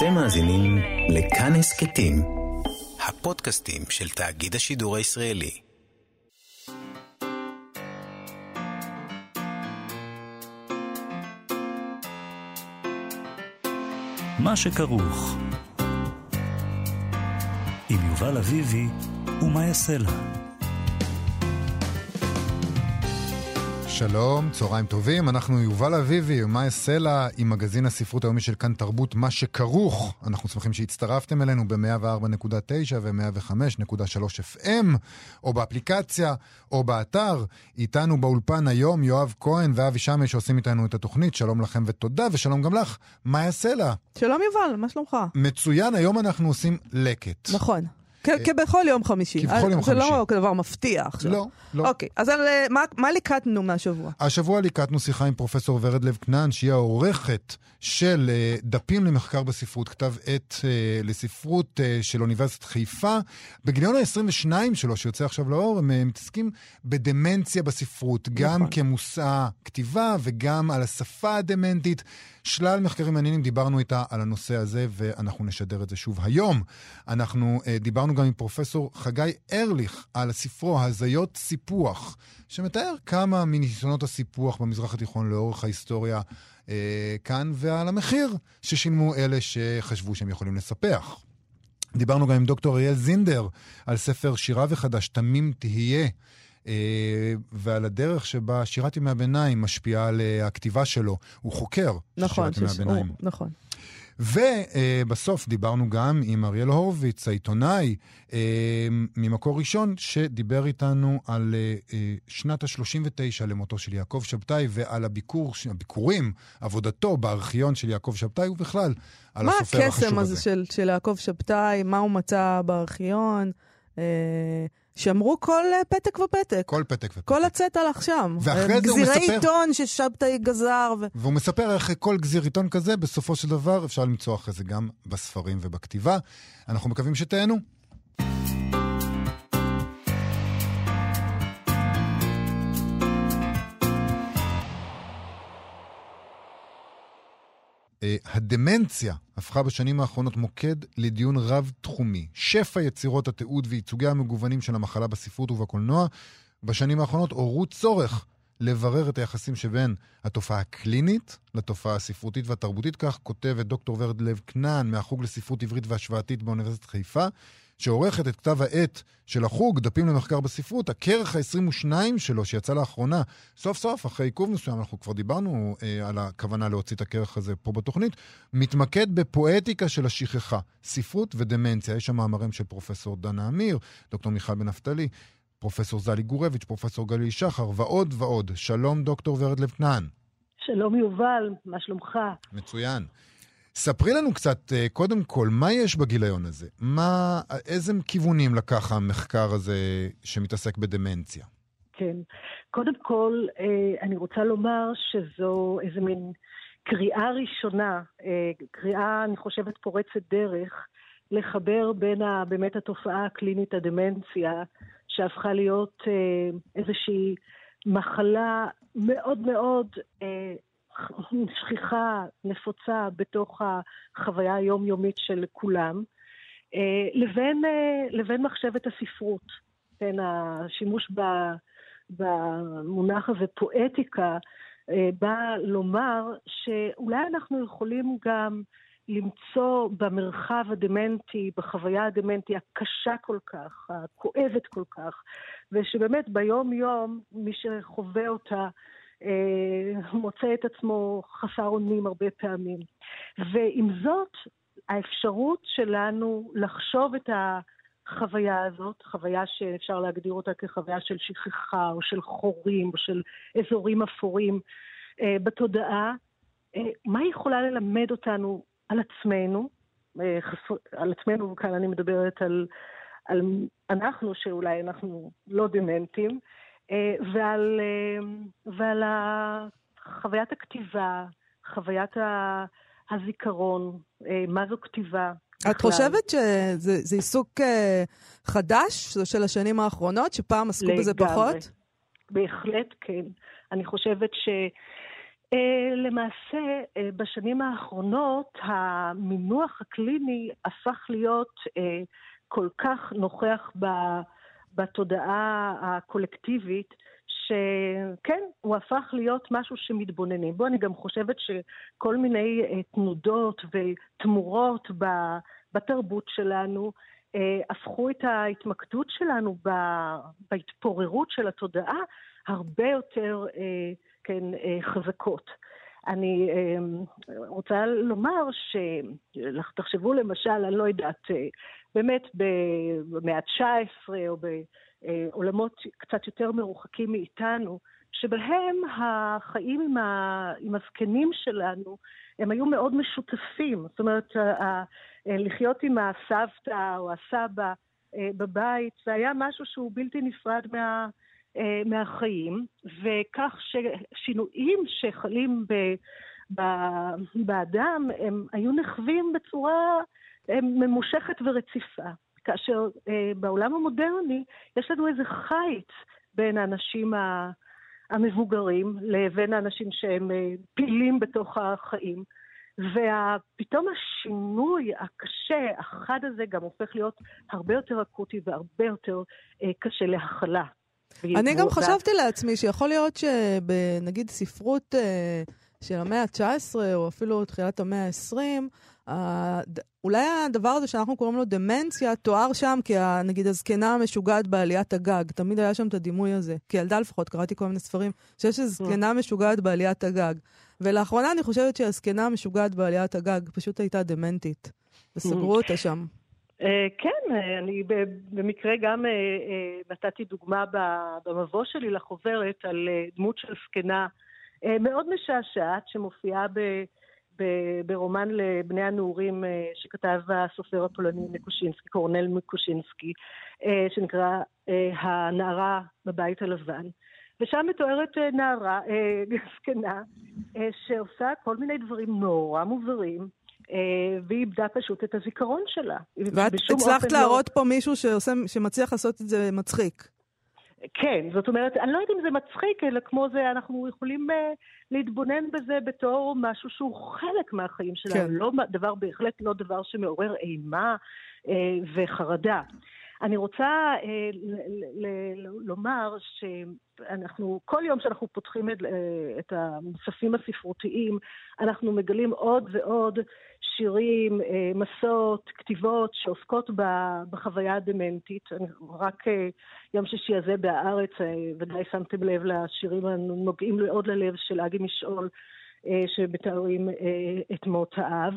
אתם מאזינים לכאן הסכתים, הפודקאסטים של תאגיד השידור הישראלי. מה שכרוך עם יובל אביבי ומה יעשה לה. שלום, צהריים טובים, אנחנו יובל אביבי ומה יעשה לה עם מגזין הספרות היומי של כאן תרבות, מה שכרוך. אנחנו שמחים שהצטרפתם אלינו ב-104.9 ו-105.3 FM, או באפליקציה, או באתר. איתנו באולפן היום יואב כהן ואבי שמש שעושים איתנו את התוכנית. שלום לכם ותודה, ושלום גם לך. מה יעשה לה? שלום יובל, מה שלומך? מצוין, היום אנחנו עושים לקט. נכון. כבכל יום חמישי. כבכל יום חמישי. זה לא כדבר מפתיע עכשיו. לא. אוקיי, אז מה ליקטנו מהשבוע? השבוע ליקטנו שיחה עם פרופסור ורד לב כנען, שהיא העורכת של דפים למחקר בספרות, כתב עת לספרות של אוניברסיטת חיפה. בגיליון ה-22 שלו, שיוצא עכשיו לאור, הם מתעסקים בדמנציה בספרות, גם כמושא כתיבה וגם על השפה הדמנטית. שלל מחקרים מעניינים, דיברנו איתה על הנושא הזה, ואנחנו נשדר את זה שוב היום. אנחנו דיברנו גם עם פרופסור חגי ארליך על ספרו הזיות סיפוח, שמתאר כמה מניסיונות הסיפוח במזרח התיכון לאורך ההיסטוריה כאן, ועל המחיר ששילמו אלה שחשבו שהם יכולים לספח. דיברנו גם עם דוקטור אריאל זינדר על ספר שירה וחדש, תמים תהיה, ועל הדרך שבה שירת ימי הביניים משפיעה על הכתיבה שלו. הוא חוקר נכון, שירת ימי הביניים. נכון. ובסוף דיברנו גם עם אריאל הורוביץ, העיתונאי ממקור ראשון, שדיבר איתנו על שנת ה-39 למותו של יעקב שבתאי, ועל הביקורים, עבודתו בארכיון של יעקב שבתאי, ובכלל על הסופר החשוב הזה. מה הקסם הזה של יעקב שבתאי, מה הוא מצא בארכיון? שמרו כל פתק ופתק. כל פתק ופתק. כל הצאת הלך שם. ואחרי זה הוא מספר... גזירי עיתון ששבתאי גזר. והוא מספר איך כל גזיר עיתון כזה, בסופו של דבר אפשר למצוא אחרי זה גם בספרים ובכתיבה. אנחנו מקווים שתהנו. הדמנציה הפכה בשנים האחרונות מוקד לדיון רב-תחומי. שפע יצירות התיעוד וייצוגי המגוונים של המחלה בספרות ובקולנוע בשנים האחרונות עוררו צורך לברר את היחסים שבין התופעה הקלינית לתופעה הספרותית והתרבותית. כך כותבת דוקטור ורד לב כנען מהחוג לספרות עברית והשוואתית באוניברסיטת חיפה, שעורכת את כתב העת של החוג, דפים למחקר בספרות, הכרך ה-22 שלו, שיצא לאחרונה, סוף סוף, אחרי עיכוב מסוים, אנחנו כבר דיברנו על הכוונה להוציא את הכרך הזה פה בתוכנית, מתמקד בפואטיקה של השכחה, ספרות ודמנציה. יש שם מאמרים של פרופסור דנה אמיר, דוקטור מיכל בן נפתלי, פרופסור זלי גורביץ', פרופסור גלי שחר, ועוד ועוד. שלום דוקטור ורד לב כנען. שלום יובל, מה שלומך? מצוין. ספרי לנו קצת, קודם כל, מה יש בגיליון הזה? איזה כיוונים לקח המחקר הזה שמתעסק בדמנציה? כן, קודם כל, אני רוצה לומר שזו איזה מין קריאה ראשונה, קריאה, אני חושבת, פורצת דרך, לחבר בין באמת התופעה הקלינית הדמנציה, שהפכה להיות איזושהי מחלה מאוד מאוד שכיחה, נפוצה בתוך החוויה היומיומית של כולם, לבין מחשבת הספרות. כן, השימוש במונח הזה פואטיקה בא לומר שאולי אנחנו יכולים גם למצוא במרחב הדמנטי, בחוויה הדמנטי הקשה כל כך, הכואבת כל כך, ושבאמת ביום יום מי שחווה אותה מוצא את עצמו חסר אונים הרבה פעמים. ועם זאת, האפשרות שלנו לחשוב את החוויה הזאת, חוויה שאפשר להגדיר אותה כחוויה של שכחה או של חורים או של אזורים אפורים בתודעה, מה היא יכולה ללמד אותנו על עצמנו, על עצמנו, וכאן אני מדברת על אנחנו, שאולי אנחנו לא דמנטים, ועל חוויית הכתיבה, חוויית הזיכרון, מה זו כתיבה. את חושבת שזה עיסוק חדש של השנים האחרונות, שפעם עסקו בזה פחות? בהחלט כן. אני חושבת למעשה, בשנים האחרונות, המינוח הקליני הפך להיות כל כך נוכח בתודעה הקולקטיבית, שכן, הוא הפך להיות משהו שמתבוננים בו. אני גם חושבת שכל מיני תנודות ותמורות בתרבות שלנו, הפכו את ההתמקדות שלנו בהתפוררות של התודעה הרבה יותר חזקות. אני רוצה לומר תחשבו למשל, אני לא יודעת, באמת במאה ה-19 או בעולמות קצת יותר מרוחקים מאיתנו, שבהם החיים עם הזקנים שלנו, הם היו מאוד משותפים. זאת אומרת, לחיות עם הסבתא או הסבא בבית, זה היה משהו שהוא בלתי נפרד מהחיים, וכך ששינויים שחלים באדם, הם היו נחווים בצורה ממושכת ורציפה. כאשר בעולם המודרני יש לנו איזה חיץ בין האנשים המבוגרים לבין האנשים שהם פעילים בתוך החיים. ופתאום השינוי הקשה, החד הזה, גם הופך להיות הרבה יותר אקוטי והרבה יותר קשה להכלה. אני גם חשבתי לעצמי שיכול להיות שבנגיד ספרות של המאה ה-19 או אפילו תחילת המאה ה-20, אולי הדבר הזה שאנחנו קוראים לו דמנציה, תואר שם נגיד הזקנה המשוגעת בעליית הגג. תמיד היה שם את הדימוי הזה. כילדה לפחות קראתי כל מיני ספרים שיש זקנה משוגעת בעליית הגג. ולאחרונה אני חושבת שהזקנה המשוגעת בעליית הגג פשוט הייתה דמנטית. וסגרו אותה שם. כן, אני במקרה גם נתתי דוגמה במבוא שלי לחוברת על דמות של זקנה מאוד משעשעת שמופיעה ברומן לבני הנעורים שכתב הסופר הפולני מקושינסקי, קורנל מקושינסקי, שנקרא הנערה בבית הלבן. ושם מתוארת נערה, זקנה, שעושה כל מיני דברים נורא מוזרים, והיא איבדה פשוט את הזיכרון שלה. ואת הצלחת להראות פה מישהו שמצליח לעשות את זה מצחיק. כן, זאת אומרת, אני לא יודעת אם זה מצחיק, אלא כמו זה, אנחנו יכולים להתבונן בזה בתור משהו שהוא חלק מהחיים שלנו. כן. לא דבר, בהחלט לא דבר שמעורר אימה וחרדה. אני רוצה לומר שאנחנו, כל יום שאנחנו פותחים את המוספים הספרותיים, אנחנו מגלים עוד ועוד שירים, מסות, כתיבות שעוסקות בחוויה הדמנטית. רק יום שישי הזה בהארץ, ודאי שמתם לב לשירים הנוגעים מאוד ללב של אגי משעול, שמתארים את מות האב.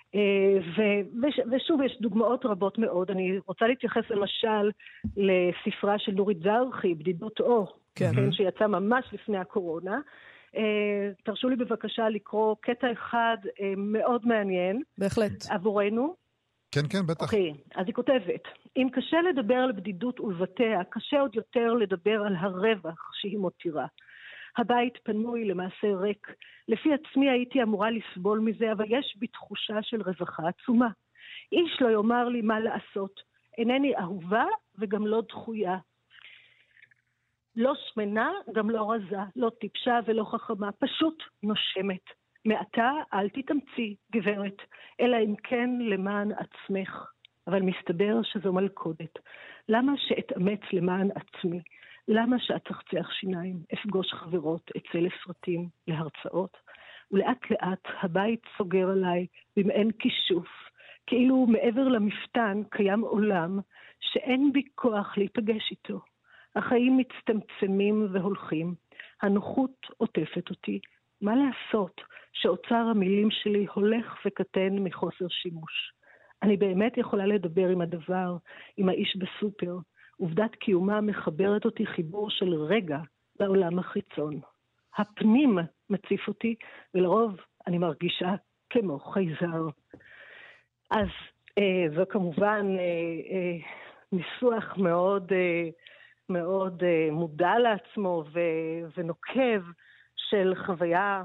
ושוב, יש דוגמאות רבות מאוד. אני רוצה להתייחס למשל לספרה של נורית זרחי, בדידות אור, כן, שיצא ממש לפני הקורונה. תרשו לי בבקשה לקרוא קטע אחד מאוד מעניין. בהחלט. עבורנו. כן, כן, בטח. אוקיי, אז היא כותבת, אם קשה לדבר על בדידות ולבטיה, קשה עוד יותר לדבר על הרווח שהיא מותירה. הבית פנוי למעשה ריק. לפי עצמי הייתי אמורה לסבול מזה, אבל יש בי תחושה של רווחה עצומה. איש לא יאמר לי מה לעשות. אינני אהובה וגם לא דחויה. לא שמנה, גם לא רזה, לא טיפשה ולא חכמה, פשוט נושמת. מעתה אל תתאמצי, גברת, אלא אם כן למען עצמך. אבל מסתבר שזו מלכודת. למה שאתאמץ למען עצמי? למה שאצחצח שיניים, אפגוש חברות, אצא לסרטים, להרצאות? ולאט לאט הבית סוגר עליי במעין כישוף, כאילו מעבר למפתן קיים עולם שאין בי כוח להיפגש איתו. החיים מצטמצמים והולכים, הנוחות עוטפת אותי. מה לעשות שאוצר המילים שלי הולך וקטן מחוסר שימוש? אני באמת יכולה לדבר עם הדבר, עם האיש בסופר. עובדת קיומה מחברת אותי חיבור של רגע לעולם החיצון. הפנים מציף אותי, ולרוב אני מרגישה כמו חייזר. אז זו כמובן ניסוח מאוד מאוד מודע לעצמו ונוקב של חוויה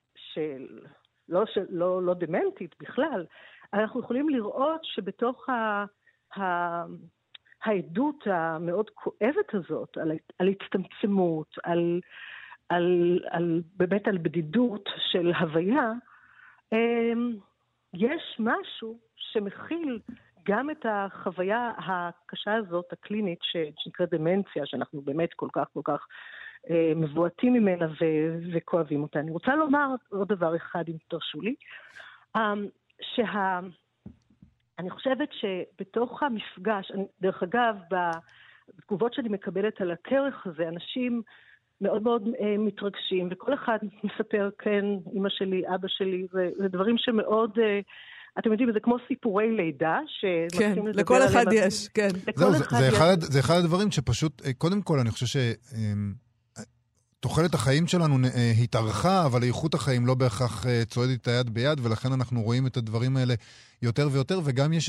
לא דמנטית בכלל. אנחנו יכולים לראות שבתוך העדות המאוד כואבת הזאת, על הצטמצמות, באמת על בדידות של הוויה, יש משהו שמכיל גם את החוויה הקשה הזאת, הקלינית, שנקראת דמנציה, שאנחנו באמת כל כך מבועטים ממנה וכואבים אותה. אני רוצה לומר עוד דבר אחד, אם תרשו לי, אני חושבת שבתוך המפגש, דרך אגב, בתגובות שאני מקבלת על הכרך הזה, אנשים מאוד מאוד מתרגשים, וכל אחד מספר, כן, אמא שלי, אבא שלי, זה דברים שמאוד, אתם יודעים, זה כמו סיפורי לידה, כן, לכל אחד יש, כן. זה אחד הדברים שפשוט, קודם כל, אני חושב תוחלת החיים שלנו התארכה, אבל איכות החיים לא בהכרח צועדת את היד ביד, ולכן אנחנו רואים את הדברים האלה יותר ויותר, וגם יש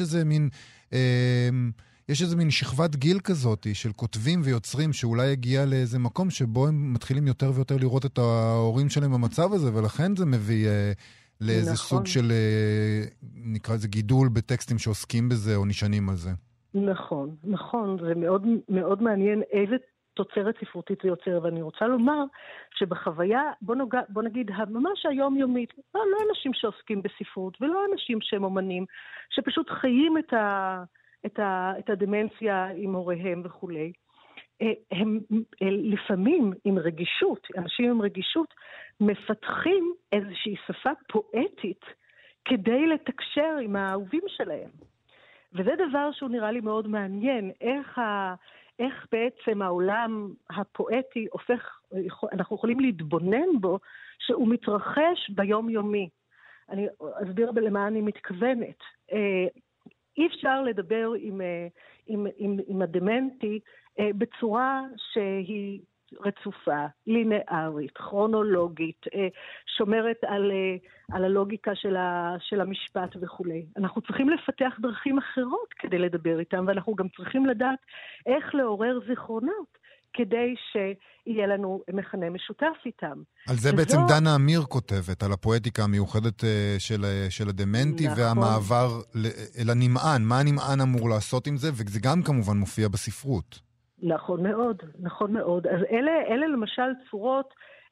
איזה מין שכבת גיל כזאת של כותבים ויוצרים שאולי הגיע לאיזה מקום שבו הם מתחילים יותר ויותר לראות את ההורים שלהם במצב הזה, ולכן זה מביא לאיזה סוג של, נקרא לזה גידול בטקסטים שעוסקים בזה או נשענים על זה. נכון, זה מאוד מאוד מעניין איזה תוצרת ספרותית זה יוצר, ואני רוצה לומר שבחוויה, בוא נגיד, ממש היומיומית, לא אנשים שעוסקים בספרות, ולא אנשים שהם אומנים, שפשוט חיים את הדמנציה עם הוריהם וכו'. הם לפעמים עם רגישות, אנשים עם רגישות, מפתחים איזושהי שפה פואטית, כדי לתקשר עם האהובים שלהם. וזה דבר שהוא נראה לי מאוד מעניין, איך בעצם העולם הפואטי הופך, אנחנו יכולים להתבונן בו, שהוא מתרחש ביום-יומי. אני אסביר למה אני מתכוונת. אי אפשר לדבר עם הדמנטי בצורה שהיא רצופה, לינארית, כרונולוגית, שומרת על הלוגיקה של המשפט וכו'. אנחנו צריכים לפתח דרכים אחרות כדי לדבר איתם, ואנחנו גם צריכים לדעת איך לעורר זיכרונות, כדי שיהיה לנו מכנה משותף איתם. על זה בעצם דנה אמיר כותבת, על הפואטיקה המיוחדת של הדמנטי, נכון. והמעבר אל הנמען. מה הנמען אמור לעשות עם זה? וזה גם כמובן מופיע בספרות. נכון מאוד. אז אלה למשל צורות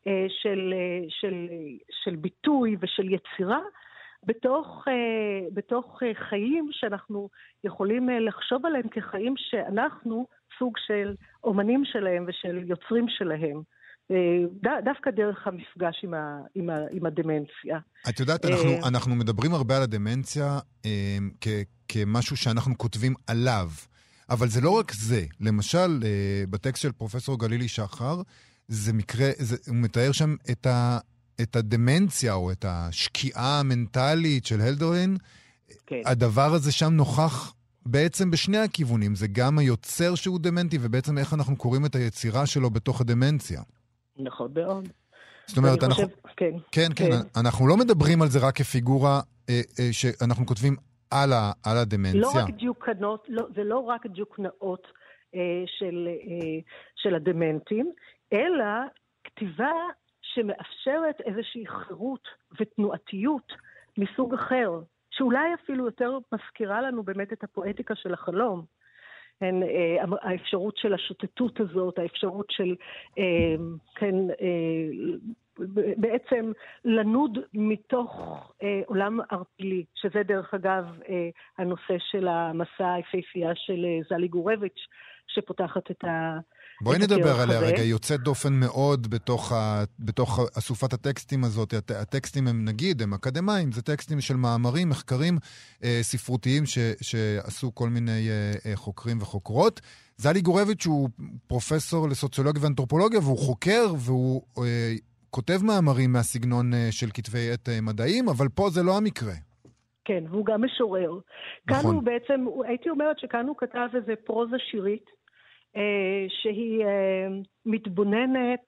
של ביטוי ושל יצירה, בתוך חיים שאנחנו יכולים לחשוב עליהם כחיים שאנחנו סוג של אומנים שלהם ושל יוצרים שלהם. דווקא דרך המפגש עם הדמנציה. את יודעת, אנחנו מדברים הרבה על הדמנציה כמשהו שאנחנו כותבים עליו, אבל זה לא רק זה. למשל, בטקסט של פרופסור גלילי שחר, זה מקרה, הוא מתאר שם את הדמנציה או את השקיעה המנטלית של הלדרין. כן. הדבר הזה שם נוכח בעצם בשני הכיוונים. זה גם היוצר שהוא דמנטי, ובעצם איך אנחנו קוראים את היצירה שלו בתוך הדמנציה. נכון מאוד. זאת אומרת, כן, אנחנו לא מדברים על זה רק כפיגורה שאנחנו כותבים על הדמנציה. לא רק דיוקנות, זה לא רק דיוקנאות של הדמנטים, אלא כתיבה שמאפשרת איזושהי חירות ותנועתיות מסוג אחר, שאולי אפילו יותר מזכירה לנו באמת את הפואטיקה של החלום. האפשרות של השוטטות הזאת, האפשרות של בעצם לנוד מתוך עולם ערפילי, שזה דרך אגב הנושא של המסע היפהפייה של זלי גורביץ' שפותחת את בואי נדבר עליה רגע, יוצאת דופן מאוד בתוך אסופת הטקסטים הזאת. הטקסטים הם נגיד, הם אקדמיים, זה טקסטים של מאמרים, מחקרים ספרותיים שעשו כל מיני חוקרים וחוקרות. זלי גורביץ' הוא פרופסור לסוציולוגיה ואנתרופולוגיה, והוא חוקר והוא כותב מאמרים מהסגנון של כתבי עת מדעיים, אבל פה זה לא המקרה. כן, והוא גם משורר. נכון. כאן הוא בעצם, הייתי אומרת שכאן הוא כתב איזה פרוזה שירית, שהיא מתבוננת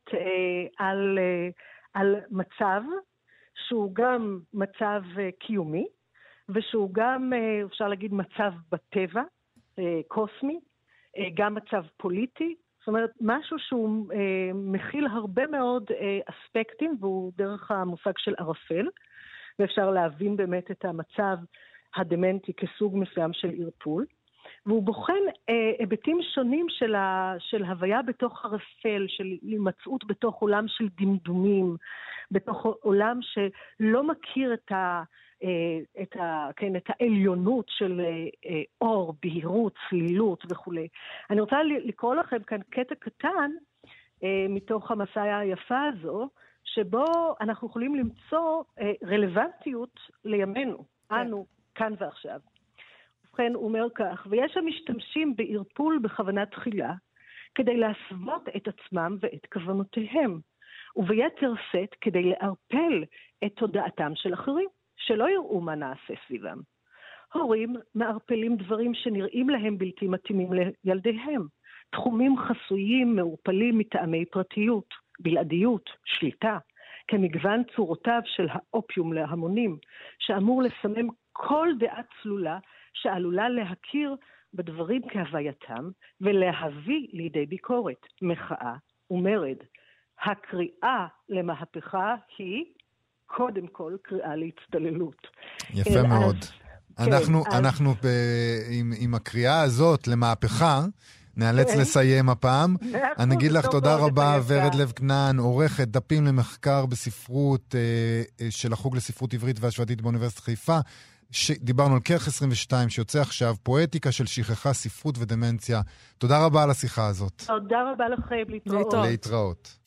על מצב שהוא גם מצב קיומי, ושהוא גם, אפשר להגיד, מצב בטבע, קוסמי, גם מצב פוליטי, זאת אומרת, משהו שהוא מכיל הרבה מאוד אספקטים, והוא דרך המושג של ערפל, ואפשר להבין באמת את המצב הדמנטי כסוג מסוים של ערפול. והוא בוחן היבטים שונים של הוויה בתוך הרפל, של הימצאות בתוך עולם של דמדומים, בתוך עולם שלא מכיר את העליונות של אור, בהירות, צלילות וכו'. אני רוצה לקרוא לכם כאן קטע קטן מתוך המסע היפה הזו, שבו אנחנו יכולים למצוא רלוונטיות לימינו, אנו, כאן ועכשיו. ובכן, הוא אומר כך, ויש המשתמשים בערפול בכוונה תחילה, כדי להסוות את עצמם ואת כוונותיהם, וביתר שאת כדי לערפל את תודעתם של אחרים, שלא יראו מה נעשה סביבם. הורים מערפלים דברים שנראים להם בלתי מתאימים לילדיהם, תחומים חסויים מעורפלים מטעמי פרטיות, בלעדיות, שליטה, כמגוון צורותיו של האופיום להמונים, שאמור לסמם כל דעה צלולה שעלולה להכיר בדברים כהווייתם ולהביא לידי ביקורת, מחאה ומרד. הקריאה למהפכה היא קודם כל קריאה להצטללות. יפה מאוד. אנחנו עם הקריאה הזאת למהפכה נאלץ לסיים הפעם. אני אגיד לך תודה רבה, ורד לב כנען, עורכת דפים למחקר בספרות של החוג לספרות עברית והשוואתית באוניברסיטת חיפה. דיברנו על כרך 22 שיוצא עכשיו, פואטיקה של שכחה, ספרות ודמנציה. תודה רבה על השיחה הזאת. תודה רבה לכם, להתראות. להתראות.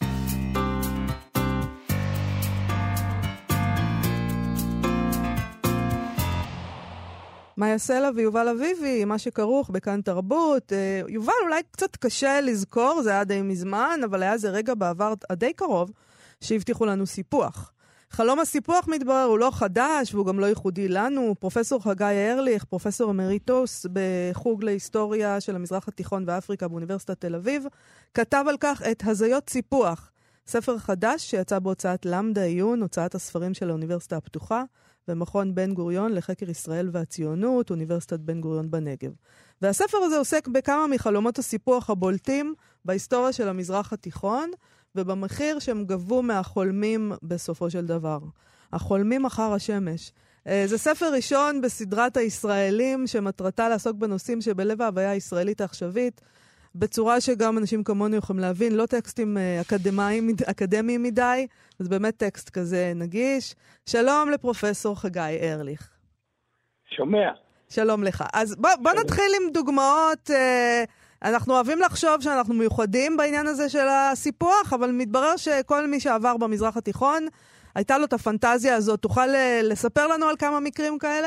מאיה סלע ויובל אביבי, מה שכרוך בכאן תרבות. יובל, אולי קצת קשה לזכור, זה היה די מזמן, אבל היה זה רגע בעבר די קרוב, שהבטיחו לנו סיפוח. חלום הסיפוח מתברר, הוא לא חדש, והוא גם לא ייחודי לנו. פרופסור חגי ארליך, פרופסור אמריטוס בחוג להיסטוריה של המזרח התיכון ואפריקה באוניברסיטת תל אביב, כתב על כך את הזיות סיפוח, ספר חדש שיצא בהוצאת למדה עיון, הוצאת הספרים של האוניברסיטה הפתוחה, ומכון בן גוריון לחקר ישראל והציונות, אוניברסיטת בן גוריון בנגב. והספר הזה עוסק בכמה מחלומות הסיפוח הבולטים בהיסטוריה של המזרח התיכון, ובמחיר שהם גבו מהחולמים בסופו של דבר. החולמים אחר השמש. זה ספר ראשון בסדרת הישראלים, שמטרתה לעסוק בנושאים שבלב ההוויה הישראלית העכשווית, בצורה שגם אנשים כמוני יכולים להבין, לא טקסטים אקדמיים מדי, זה באמת טקסט כזה נגיש. שלום לפרופסור חגי ארליך. שומע. שלום לך. אז בוא נתחיל עם דוגמאות. אנחנו אוהבים לחשוב שאנחנו מיוחדים בעניין הזה של הסיפוח, אבל מתברר שכל מי שעבר במזרח התיכון, הייתה לו את הפנטזיה הזאת. תוכל לספר לנו על כמה מקרים כאלה?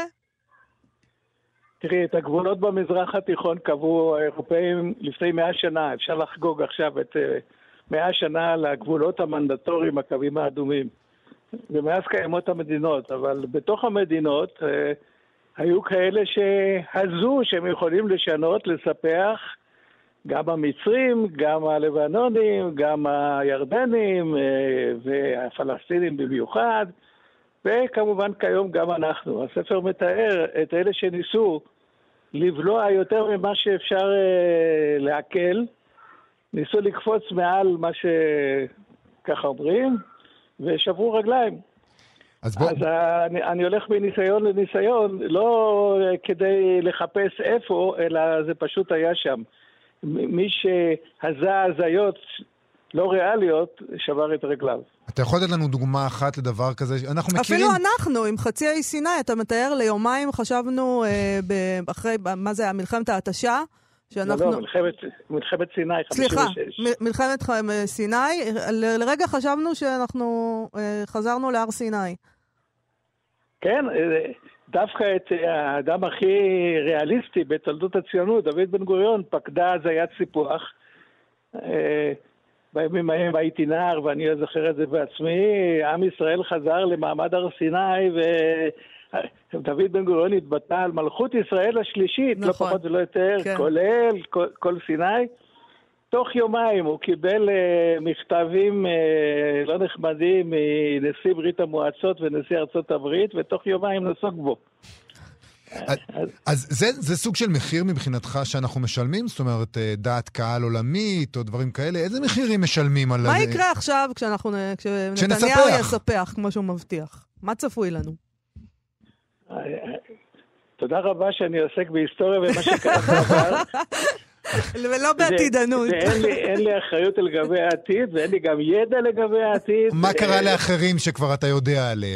תראי, את הגבולות במזרח התיכון קבעו האירופאים לפני 100 שנה. אפשר לחגוג עכשיו את 100 שנה לגבולות המנדטוריים, הקווים האדומים. ומאז קיימות המדינות, אבל בתוך המדינות היו כאלה שהזו שהם יכולים לשנות, לספח, גם המצרים, גם הלבנונים, גם הירדנים והפלסטינים במיוחד, וכמובן כיום גם אנחנו. הספר מתאר את אלה שניסו לבלוע יותר ממה שאפשר להקל, ניסו לקפוץ מעל מה שככה אומרים, ושברו רגליים. אז אני הולך מניסיון לניסיון, לא כדי לחפש איפה, אלא זה פשוט היה שם. מי שהזה הזיות לא ריאליות, שבר את רגליו. אתה יכול לתת לנו דוגמה אחת לדבר כזה? אנחנו מכירים... אפילו אנחנו, עם חצי האי סיני, אתה מתאר ליומיים, חשבנו אחרי, מה זה, מלחמת ההתשה? שאנחנו... לא, מלחמת סיני. סליחה, מלחמת סיני, לרגע חשבנו שאנחנו חזרנו להר סיני. כן, דווקא את האדם הכי ריאליסטי בתולדות הציונות, דוד בן גוריון, פקדה הזיית סיפוח. בימים ההם הייתי נער, ואני זוכר את זה בעצמי, עם ישראל חזר למעמד הר סיני, ודוד בן גוריון התבטא על מלכות ישראל השלישית, נכון. לא פחות ולא יותר, כן. כולל כל סיני. תוך יומיים הוא קיבל מכתבים לא נחמדים מנשיא ברית המועצות ונשיא ארצות הברית, ותוך יומיים נסוג בו. אז זה סוג של מחיר מבחינתך שאנחנו משלמים? זאת אומרת, דעת קהל עולמית או דברים כאלה? איזה מחירים משלמים על... מה יקרה עכשיו כשנתניהו יספח, כמו שהוא מבטיח? מה צפוי לנו? תודה רבה שאני עוסק בהיסטוריה ומה שקרה בעבר. ולא בעתידנות. ואין לי אחריות לגבי העתיד, ואין לי גם ידע לגבי העתיד. מה קרה לאחרים שכבר אתה יודע עליהם?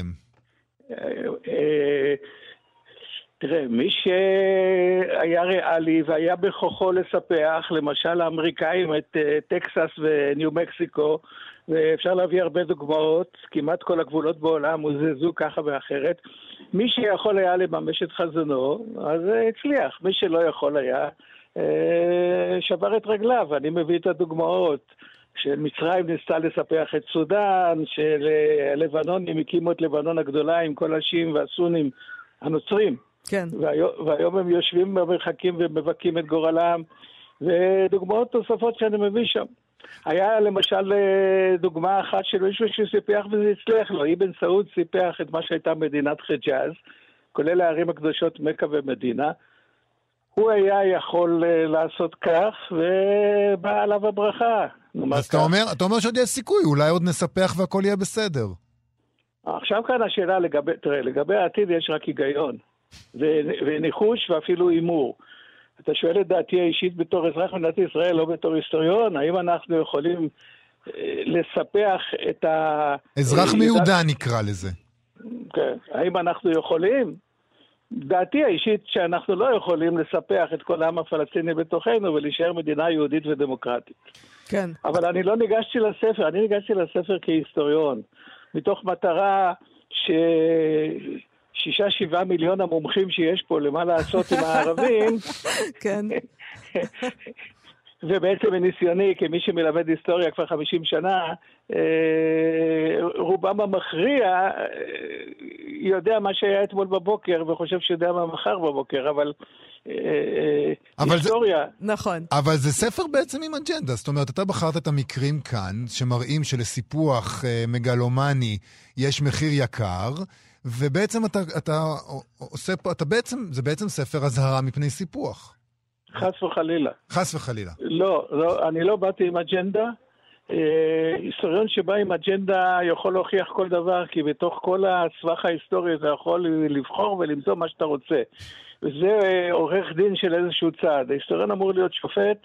תראה, מי שהיה ריאלי והיה בכוחו לספח, למשל האמריקאים את טקסס וניו מקסיקו, ואפשר להביא הרבה דוגמאות, כמעט כל הגבולות בעולם הוזזו ככה ואחרת. מי שיכול היה לממש את חזונו, אז הצליח. מי שלא יכול היה, שבר את רגליו. אני מביא את הדוגמאות של מצרים ניסתה לספח את סודן, של הלבנונים הקימו את לבנון הגדולה עם כל השיעים והסונים הנוצרים. כן. והיום הם יושבים במרחקים ומבקים את גורלם, ודוגמאות נוספות שאני מביא שם. היה למשל דוגמה אחת של מישהו שסיפח וזה הצליח לו. אבן סעוד סיפח את מה שהייתה מדינת חיג'אז, כולל הערים הקדושות מקה ומדינה. הוא היה יכול לעשות כך, ובאה עליו הברכה. אז אתה אומר שעוד יש סיכוי, אולי עוד נספח והכל יהיה בסדר. עכשיו כאן השאלה לגבי העתיד יש רק היגיון, וניחוש ואפילו אימור. אתה שואל את דעתי האישית בתור אזרח מדינת ישראל, לא בתור היסטוריון, האם אנחנו יכולים לספח את אזרח מיודע נקרא לזה. כן, האם אנחנו יכולים? דעתי האישית שאנחנו לא יכולים לספח את כל העם הפלסטיני בתוכנו ולהישאר מדינה יהודית ודמוקרטית. כן. אבל אני לא ניגשתי לספר, אני ניגשתי לספר כהיסטוריון, מתוך מטרה 6-7 מיליון המומחים שיש פה למה לעשות עם הערבים. כן. ובעצם מניסיוני, כמי שמלמד היסטוריה כבר 50 שנה, רובם המכריע יודע מה שהיה אתמול בבוקר, וחושב שיודע מה מחר בבוקר, אבל היסטוריה... נכון. אבל זה ספר בעצם עם אג'נדה, זאת אומרת, אתה בחרת את המקרים כאן, שמראים שלסיפוח מגלומני יש מחיר יקר, ובעצם אתה עושה פה, זה בעצם ספר הזהרה מפני סיפוח. חס וחלילה. חס וחלילה. לא, אני לא באתי עם אג'נדה. היסטוריון שבא עם אג'נדה יכול להוכיח כל דבר, כי בתוך כל הסבך ההיסטורי אתה יכול לבחור ולמצוא מה שאתה רוצה. וזה עורך דין של איזשהו צעד. ההיסטוריון אמור להיות שופט,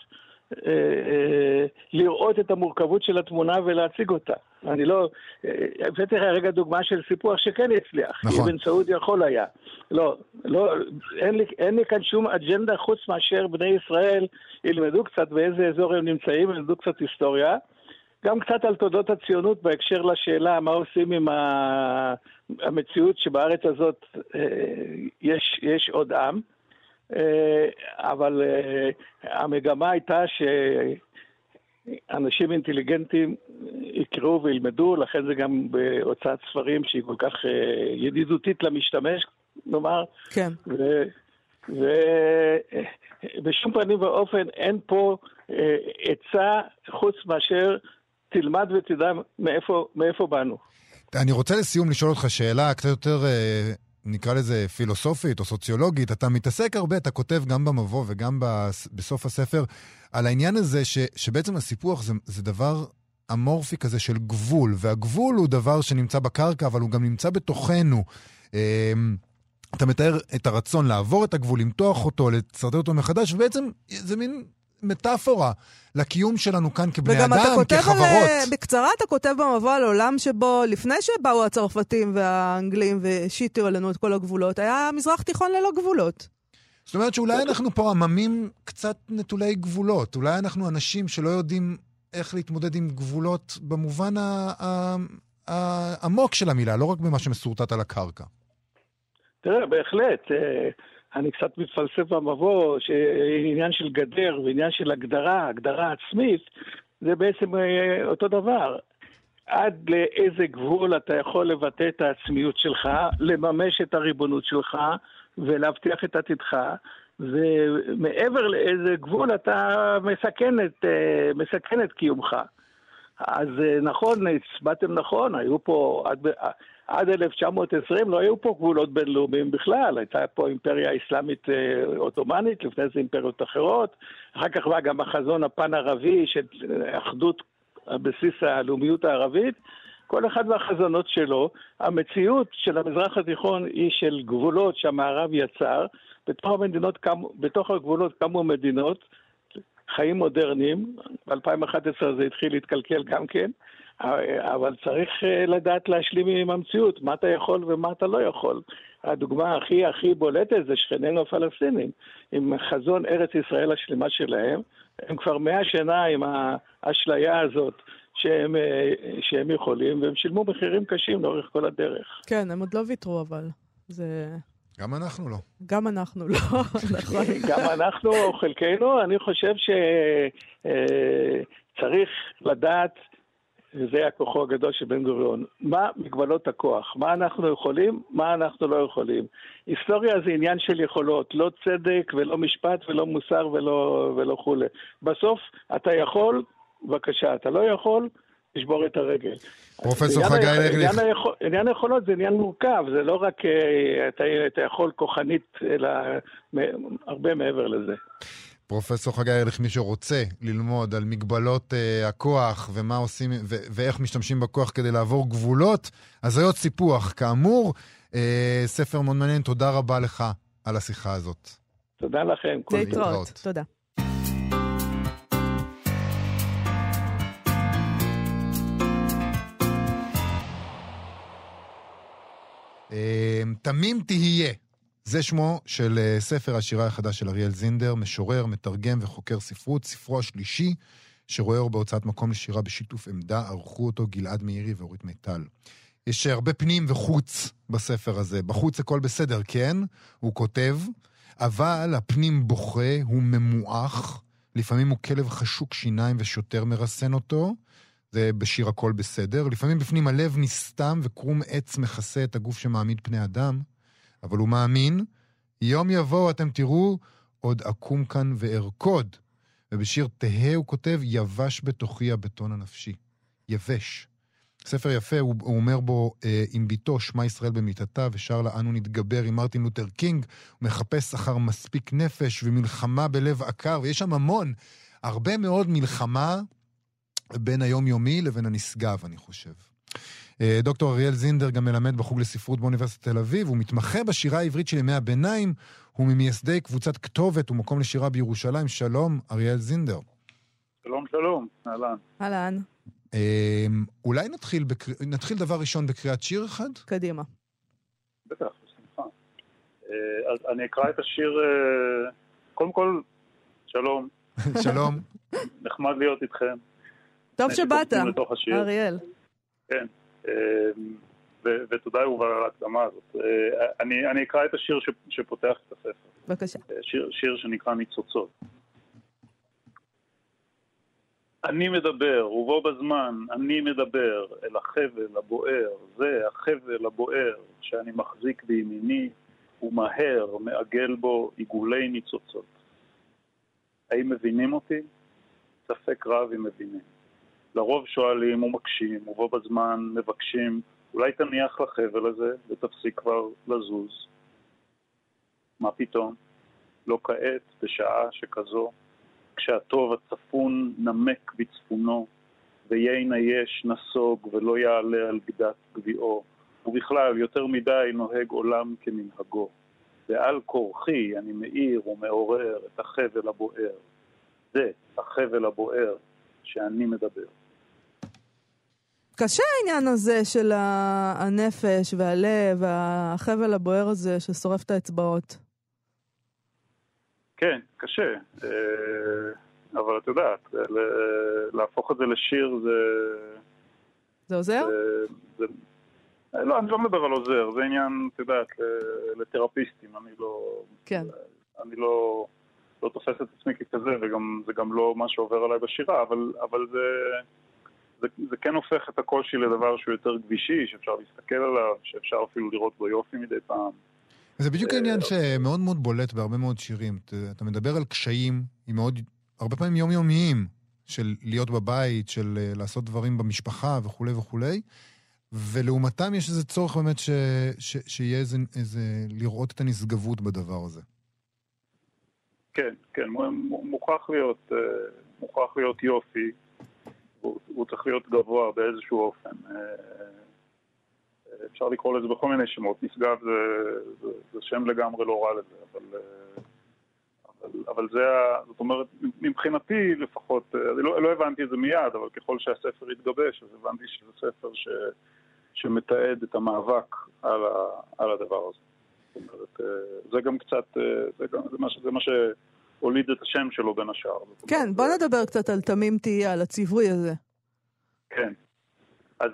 לראות את המורכבות של התמונה ולהציג אותה. אני לא... הבאתי רגע דוגמה של סיפוח שכן הצליח. נכון. אבן סעוד יכול היה. לא, אין לי כאן שום אג'נדה חוץ מאשר בני ישראל ילמדו קצת באיזה אזור הם נמצאים, ילמדו קצת היסטוריה. גם קצת על תולדות הציונות בהקשר לשאלה מה עושים עם המציאות שבארץ הזאת יש עוד עם. אבל המגמה הייתה שאנשים אינטליגנטים יקראו וילמדו, לכן זה גם בהוצאת ספרים שהיא כל כך ידידותית למשתמש, נאמר. כן. ובשום פנים ואופן אין פה עצה חוץ מאשר תלמד ותדע מאיפה באנו. אני רוצה לסיום לשאול אותך שאלה קצת יותר... נקרא לזה פילוסופית או סוציולוגית, אתה מתעסק הרבה, אתה כותב גם במבוא וגם בסוף הספר, על העניין הזה שבעצם הסיפוח זה דבר אמורפי כזה של גבול, והגבול הוא דבר שנמצא בקרקע, אבל הוא גם נמצא בתוכנו. אתה מתאר את הרצון לעבור את הגבול, למתוח אותו, לצרטט אותו מחדש, ובעצם זה מין מטאפורה לקיום שלנו כאן כבני אדם, כחברות. בקצרה אתה כותב במבוא על עולם שבו, לפני שבאו הצרפתים והאנגלים ושיטו עלינו את כל הגבולות, היה מזרח תיכון ללא גבולות. זאת אומרת שאולי אנחנו פה עממים קצת נטולי גבולות, אולי אנחנו אנשים שלא יודעים איך להתמודד עם גבולות במובן העמוק של המילה, לא רק במה שמסורטט על הקרקע. תראה, בהחלט, אני קצת מתפלסף במבוא, שעניין של גדר ועניין של הגדרה עצמית, זה בעצם אותו דבר. עד לאיזה גבול אתה יכול לבטא את העצמיות שלך, לממש את הריבונות שלך ולהבטיח את עתידך, ומעבר לאיזה גבול אתה מסכן את קיומך. אז נכון, הצבעתם נכון, היו פה עד 1920 לא היו פה גבולות בינלאומיים בכלל, הייתה פה אימפריה אסלאמית אוטומנית, לפני זה אימפריות אחרות, אחר כך בא גם החזון הפן ערבי של אחדות בסיס הלאומיות הערבית, כל אחד והחזונות שלו. המציאות של המזרח התיכון היא של גבולות שהמערב יצר, בתוך הגבולות קמו מדינות, חיים מודרניים, ב-2011 זה התחיל להתקלקל גם כן, אבל צריך לדעת להשלים עם המציאות, מה אתה יכול ומה אתה לא יכול. הדוגמה הכי בולטת זה שכנינו הפלסטינים, עם חזון ארץ ישראל השלמה שלהם, הם כבר 100 שנה עם האשליה הזאת שהם יכולים, והם שילמו מחירים קשים לאורך כל הדרך. כן, הם עוד לא ויתרו, אבל זה... גם אנחנו לא. גם אנחנו לא, נכון. גם אנחנו, חלקנו, אני חושב שצריך לדעת, וזה הכוחו הגדול של בן גוריון, מה מגבלות הכוח, מה אנחנו יכולים, מה אנחנו לא יכולים. היסטוריה זה עניין של יכולות, לא צדק ולא משפט ולא מוסר ולא חולה. בסוף אתה יכול, בבקשה, אתה לא יכול, תשבור את הרגל. פרופסור חגי ארליך. עניין היכולות זה עניין מורכב, זה לא רק אתה יכול כוחנית, אלא הרבה מעבר לזה. פרופסור חגי ארליך, מי שרוצה ללמוד על מגבלות הכוח ומה עושים ואיך משתמשים בכוח כדי לעבור גבולות, אז זה עוד סיפוח. כאמור, ספר מאוד מעניין, תודה רבה לך על השיחה הזאת. תודה לכם. להתראות. תודה. תמים תהיה. זה שמו של ספר השירה החדש של אריאל זינדר, משורר, מתרגם וחוקר ספרות, ספרו השלישי, שרואה אור בהוצאת מקום לשירה בשיתוף עמדה, ערכו אותו גלעד מאירי ואורית מיטל. יש הרבה פנים וחוץ בספר הזה. בחוץ הכל בסדר, כן? הוא כותב, אבל הפנים בוכה, הוא ממוח, לפעמים הוא כלב חשוק שיניים ושוטר מרסן אותו, זה בשיר הכל בסדר. לפעמים בפנים הלב נסתם וקרום עץ מכסה את הגוף שמעמיד פני אדם, אבל הוא מאמין, יום יבוא אתם תראו, עוד אקום כאן וארקוד. ובשיר תהה הוא כותב, יבש בתוכי הבטון הנפשי. יבש. ספר יפה, הוא אומר בו, עם ביתו, שמה ישראל במיטתה, ושר לה אנו נתגבר עם מרטין לותר קינג, הוא מחפש אחר מספיק נפש ומלחמה בלב עקר, ויש שם המון, הרבה מאוד מלחמה בין היומיומי לבין הנשגב, אני חושב. דוקטור אריאל זינדר גם מלמד בחוג לספרות באוניברסיטת תל אביב, הוא מתמחה בשירה העברית של ימי הביניים, הוא ממייסדי קבוצת כתובת ומקום לשירה בירושלים. שלום, אריאל זינדר. שלום, שלום. אהלן. אהלן. אולי נתחיל דבר ראשון בקריאת שיר אחד? קדימה. בטח, בשמחה. אז אני אקרא את השיר, קודם כל, שלום. שלום. נחמד להיות איתכם. טוב שבאת, אריאל. כן, ותודה יובל על ההקדמה הזאת. אני אקרא את השיר שפותח את הספר. בבקשה. שיר שנקרא ניצוצות. אני מדבר, ובו בזמן אני מדבר אל החבל הבוער, זה החבל הבוער שאני מחזיק בימיני, ומהר מעגל בו עיגולי ניצוצות. האם מבינים אותי? ספק רב אם מבינים. לרוב שואלים ומקשים, ובו בזמן מבקשים, אולי תניח לחבל הזה ותפסיק כבר לזוז. מה פתאום? לא כעת, בשעה שכזו, כשהטוב הצפון נמק בצפונו, ויין היש נסוג ולא יעלה על גדת גביעו, ובכלל יותר מדי נוהג עולם כמנהגו. ועל כורחי אני מאיר ומעורר את החבל הבוער. זה החבל הבוער שאני מדבר. קשה העניין הזה של הנפש והלב והחבל הבוער הזה ששורף את האצבעות. כן, קשה. אבל את יודעת, להפוך את זה לשיר זה עוזר? לא, אני לא מדבר על עוזר. זה עניין, את יודעת, לתרפיסטים. אני לא תופס את עצמי ככזה, וזה גם לא מה שעובר עליי בשירה, אבל זה כן הופך את הקושי לדבר שהוא יותר גבישי, שאפשר להסתכל עליו, שאפשר אפילו לראות בו יופי מדי פעם. זה בדיוק העניין שמאוד מאוד בולט בהרבה מאוד שירים. אתה מדבר על קשיים, הרבה פעמים יומיומיים, של להיות בבית, של לעשות דברים במשפחה וכו' וכו', ולעומתם יש איזה צורך באמת שיהיה איזה לראות את הנשגבות בדבר הזה. כן, מוכרח להיות יופי. הוא צריך להיות גבוה באיזשהו אופן. אפשר לקרוא לזה בכל מיני שמות. נשגב זה שם לגמרי לא רע לזה, אבל זאת אומרת, מבחינתי לפחות, אני לא הבנתי את זה מיד, אבל ככל שהספר התגבש, אז הבנתי שזה ספר שמתעד את המאבק על הדבר הזה. זאת אומרת, זה גם קצת, זה מה שהוליד את השם שלו בין השאר. כן, בוא נדבר קצת על תמים תהיה, על הציווי הזה. כן. אז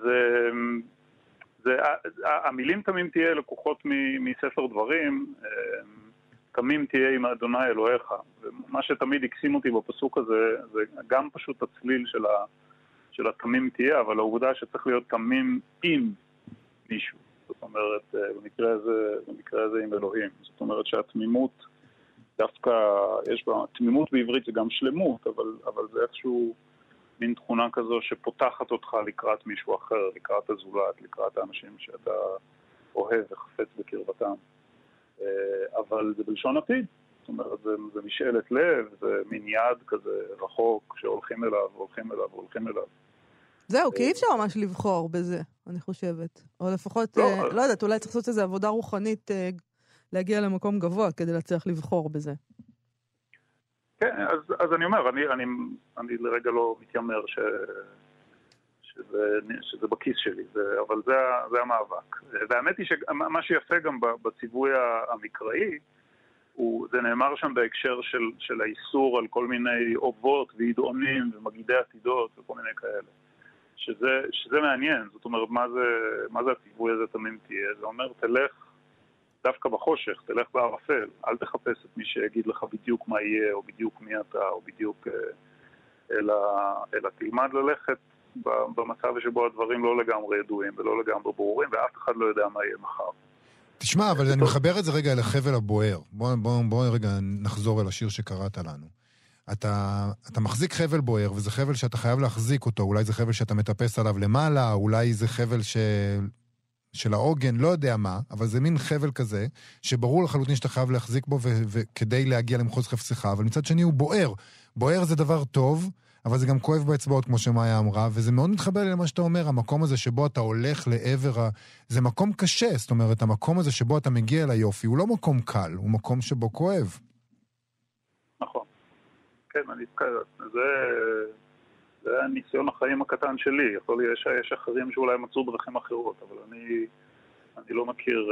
המילים תמים תהיה לקוחות מספר דברים, תמים תהיה עם אדוני אלוהיך. ומה שתמיד הקסים אותי בפסוק הזה, זה גם פשוט הצליל של התמים תהיה, אבל העובדה שצריך להיות תמים עם מישהו. זאת אומרת, במקרה הזה עם אלוהים. זאת אומרת שהתמימות, דווקא יש בה, תמימות בעברית זה גם שלמות, אבל זה איכשהו מין תכונה כזו שפותחת אותך לקראת מישהו אחר, לקראת הזולת, לקראת האנשים שאתה אוהב וחפץ בקרבתם. אבל זה בלשון עתיד. זאת אומרת, זה משאלת לב, זה מין יד כזה רחוק שהולכים אליו, הולכים אליו, הולכים אליו. זהו, כי אי אפשר ממש לבחור בזה, אני חושבת. או לפחות, לא יודעת, אולי צריך לעשות איזו עבודה רוחנית להגיע למקום גבוה כדי להצליח לבחור בזה. כן, אז אני אומר, אני לרגע לא מתיימר שזה בכיס שלי, אבל זה המאבק. והאמת היא שמה שיפה גם בציווי המקראי, זה נאמר שם בהקשר של האיסור על כל מיני אובות וידעונים ומגידי עתידות וכל מיני כאלה. שזה מעניין, זאת אומרת, מה זה הציווי הזה תמים תהיה? זה אומר, תלך דווקא בחושך, תלך בערפל, אל תחפש את מי שיגיד לך בדיוק מה יהיה, או בדיוק מי אתה, או בדיוק, אלא תלמד ללכת במצב שבו הדברים לא לגמרי ידועים ולא לגמרי ברורים, ואף אחד לא יודע מה יהיה מחר. תשמע, אבל אני מחבר את זה רגע לחבל הבוער. בוא רגע נחזור אל השיר שקראת לנו. אתה מחזיק חבל בוער, וזה חבל שאתה חייב להחזיק אותו, אולי זה חבל שאתה מטפס עליו למעלה, אולי זה חבל של העוגן, לא יודע מה, אבל זה מין חבל כזה, שברור לחלוטין שאתה חייב להחזיק בו, וכדי להגיע למחוז חפצך, אבל מצד שני הוא בוער. בוער זה דבר טוב, אבל זה גם כואב באצבעות, כמו שמאיה אמרה, וזה מאוד מתחבר לי למה שאתה אומר, המקום הזה שבו אתה הולך לעבר, זה מקום קשה, זאת אומרת, המקום הזה שבו אתה מגיע ליופי, הוא לא מקום קל, הוא מקום שבו כואב. נכון. כן, אני אתכרת. זה הניסיון החיים הקטן שלי. יכול להיות שיש אחרים שאולי מצאו דרכים אחרות, אבל אני לא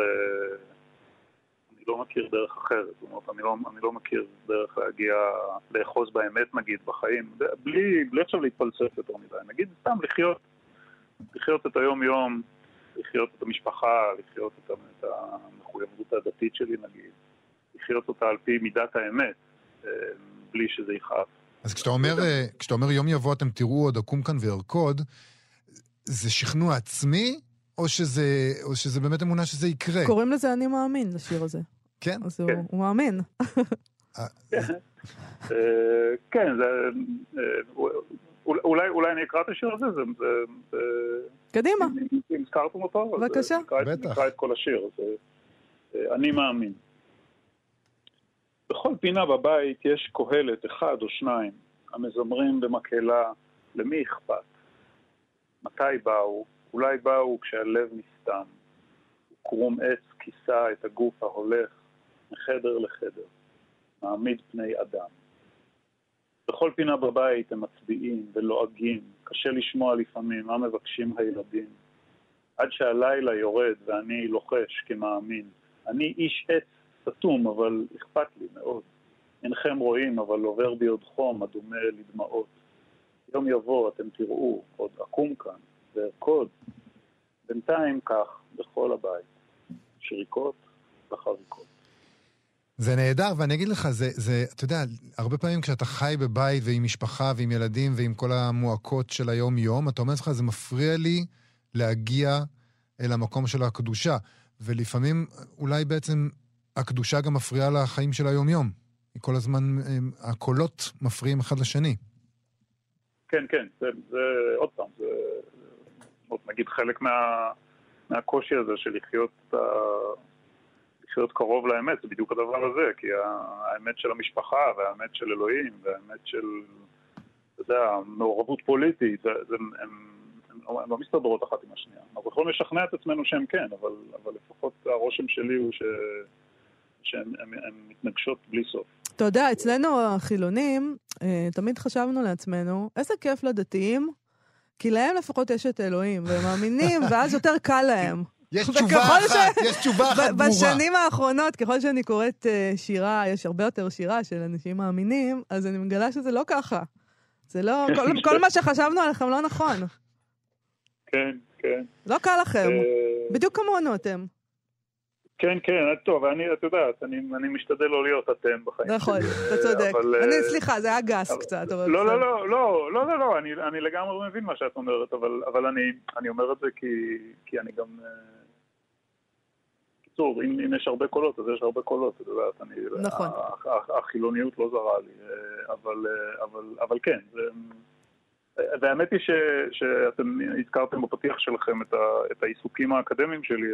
מכיר דרך אחרת. זאת אומרת, אני לא מכיר דרך להגיע, לאחוז באמת, נגיד, בחיים, בלי עכשיו להתפלסף יותר מדי. נגיד, סתם לחיות את היום-יום, לחיות את המשפחה, לחיות את המחויבות הדתית שלי, נגיד, לחיות אותה על פי מידת האמת, בלי שזה יכאב. אז כשאתה אומר יום יבוא אתם תראו עוד אקום כאן וארקוד, זה שכנוע עצמי, או שזה באמת אמונה שזה יקרה? קוראים לזה אני מאמין, לשיר הזה. כן? אז הוא מאמין. כן, אולי אני אקרא את השיר הזה, קדימה. אם הזכרתם אותו, בבקשה. נקרא את כל השיר, אני מאמין. בכל פינה בבית יש קהלת אחד או שניים, המזמרים במקהלה, למי אכפת? מתי באו? אולי באו כשהלב נסתם. קרום עץ כיסה את הגוף ההולך מחדר לחדר, מעמיד פני אדם. בכל פינה בבית הם מצביעים ולועגים, קשה לשמוע לפעמים מה מבקשים הילדים. עד שהלילה יורד ואני לוחש כמאמין, אני איש עץ סתום, אבל אכפת לי מאוד. אינכם רואים, אבל עובר בי עוד חום, הדומה לדמעות. יום יבוא, אתם תראו, עוד אקום כאן, וארקוד. בינתיים כך, בכל הבית. שריקות וחריקות. זה נהדר, ואני אגיד לך, אתה יודע, הרבה פעמים כשאתה חי בבית ועם משפחה ועם ילדים ועם כל המועקות של היום-יום, אתה אומר לך, זה מפריע לי להגיע אל המקום של הקדושה. ולפעמים אולי בעצם הקדושה גם מפריעה לחיים של היום-יום. כל הזמן הקולות מפריעים אחד לשני. כן, כן. זה עוד פעם, זה נגיד חלק מהקושי הזה של לחיות קרוב לאמת, זה בדיוק הדבר הזה, כי האמת של המשפחה והאמת של אלוהים והאמת של יודע, מעורבות פוליטית, הן לא מסתדרות אחת עם השנייה. אנחנו יכולים לשכנע את עצמנו שהם כן, אבל לפחות הרושם שלי הוא שהן מתנגשות בלי סוף. אתה יודע, אצלנו החילונים, תמיד חשבנו לעצמנו, איזה כיף לדתיים, כי להם לפחות יש את אלוהים, והם מאמינים, ואז יותר קל להם. יש תשובה אחת ברורה. בשנים האחרונות, ככל שאני קוראת שירה, יש הרבה יותר שירה של אנשים מאמינים, אז אני מגלה שזה לא ככה. זה לא, כל מה שחשבנו עליכם לא נכון. כן, כן. לא קל לכם. בדיוק כמונו אתם. כן, כן, טוב, את יודעת, אני משתדל לא להיות אתם בחיים. נכון, אתה צודק. סליחה, זה היה גס קצת. לא, אני לגמרי מבין מה שאת אומרת, אבל אני אומר את זה כי אני גם... קיצור, אם יש הרבה קולות, אז יש הרבה קולות, את יודעת, נכון. החילוניות לא זרה לי, אבל כן, והאמת היא שאתם הזכרתם בפתיח שלכם את העיסוקים האקדמיים שלי,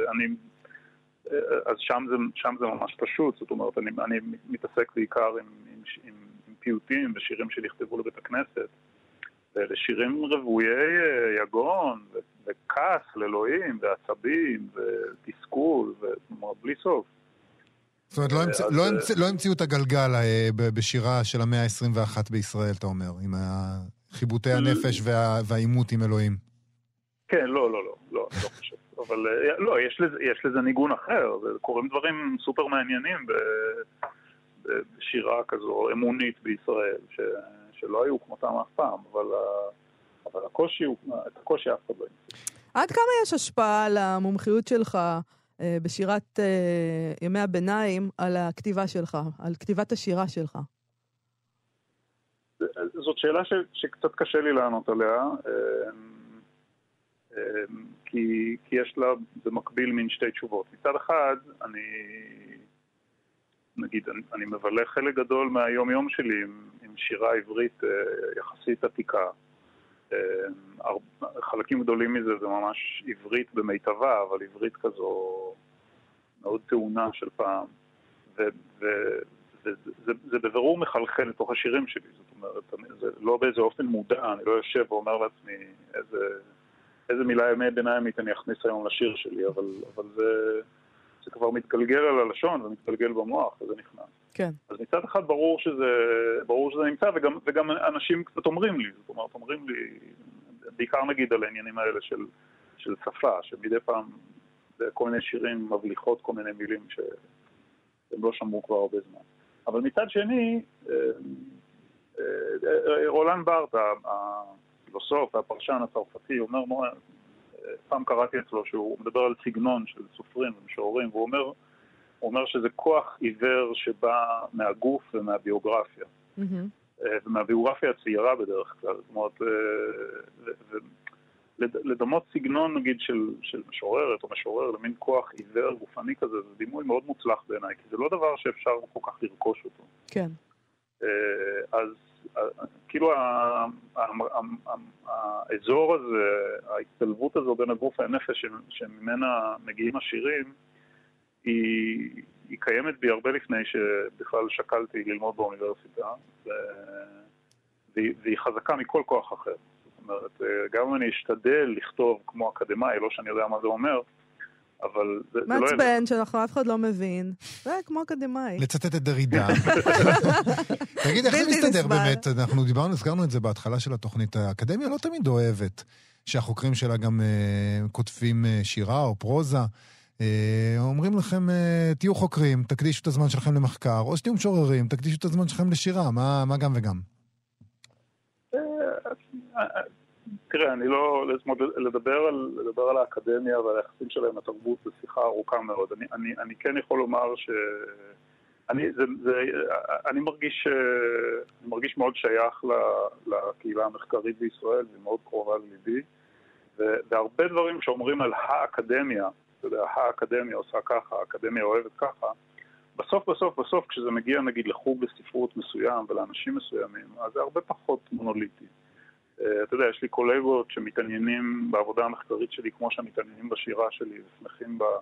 אז שם זה ממש פשוט, זאת אומרת, אני מתעסק בעיקר עם פיוטים ושירים שנכתבו לבית הכנסת, ולשירים רבויי יגון וכעס לאלוהים ועצבים ותסכול בלי סוף. זאת אומרת, לא המציאו את הגלגל בשירה של המאה ה-21 בישראל, אתה אומר, עם חיבוטי הנפש והעימות עם אלוהים. כן, לא חושב. אבל לא, יש לזה ניגון אחר, קוראים דברים סופר מעניינים בשירה כזו אמונית בישראל, שלא היו כמותם אף פעם, אבל את הקושי אף אחד לא ימצא. עד כמה יש השפעה על המומחיות שלך בשירת ימי הביניים על הכתיבה שלך, על כתיבת השירה שלך? זאת שאלה שקצת קשה לי לענות עליה, כי יש לה במקביל מין שתי תשובות. מצד אחד, אני מבלה חלק גדול מהיום-יום שלי עם שירה עברית יחסית עתיקה. חלקים גדולים מזה זה ממש עברית במיטבה, אבל עברית כזו מאוד טעונה של פעם. זה בבירור מחלחל לתוך השירים שלי. זאת אומרת, זה לא באיזה אופן מודע, אני לא יושב ואומר לעצמי איזה מילה ימי ביניימית אני אכניס היום לשיר שלי, אבל זה כבר מתגלגל על הלשון ומתגלגל במוח, וזה נכנס. כן. אז מצד אחד ברור שזה נמצא, וגם אנשים קצת אומרים לי, זאת אומרת, אומרים לי, בעיקר נגיד על העניינים האלה של שפה, שמדי פעם כל מיני שירים מבליחות כל מיני מילים שהם לא שמעו כבר הרבה זמן. אבל מצד שני, רולן בארט, הפילוסוף והפרשן הצרפתי, אומר, פעם קראתי אצלו שהוא מדבר על סגנון של סופרים ומשוררים, והוא אומר שזה כוח עיוור שבא מהגוף ומהביוגרפיה. ומהביוגרפיה הצעירה בדרך כלל. זאת אומרת, לדמות סגנון, נגיד, של משוררת או משורר, למין כוח עיוור גופני כזה, זה דימוי מאוד מוצלח בעיניי, כי זה לא דבר שאפשר כל כך לרכוש אותו. כן. אז כאילו האזור הזה, ההצטלבות הזו בין הגוף והנפש שממנה מגיעים השירים, היא קיימת בי הרבה לפני שבכלל שקלתי ללמוד באוניברסיטה, והיא חזקה מכל כוח אחר. זאת אומרת, גם אם אני אשתדל לכתוב כמו אקדמאי, לא שאני יודע מה זה אומר, אבל זה לא... מעצבן שאנחנו אף אחד לא מבין. זה כמו אקדמאי. לצטט את דרידה. תגיד, איך זה מסתדר באמת? אנחנו הזכרנו את זה בהתחלה של התוכנית. האקדמיה לא תמיד אוהבת שהחוקרים שלה גם כותבים שירה או פרוזה. אומרים לכם, תהיו חוקרים, תקדישו את הזמן שלכם למחקר, או שתהיו משוררים, תקדישו את הזמן שלכם לשירה. מה גם וגם? תראה, אני לא... לדבר על האקדמיה ועל היחסים שלהם לתרבות זה שיחה ארוכה מאוד. אני כן יכול לומר ש... אני מרגיש מאוד שייך לקהילה המחקרית בישראל, והיא מאוד קרובה לליבי, והרבה דברים שאומרים על האקדמיה, אתה יודע, האקדמיה עושה ככה, האקדמיה אוהבת ככה, בסוף כשזה מגיע נגיד לחוג בספרות מסוים ולאנשים מסוימים, אז זה הרבה פחות מונוליטי. אתה יודע, יש לי קולגות שמתעניינים בעבודה המחקרית שלי כמו שמתעניינים בשירה שלי ושמחים בה,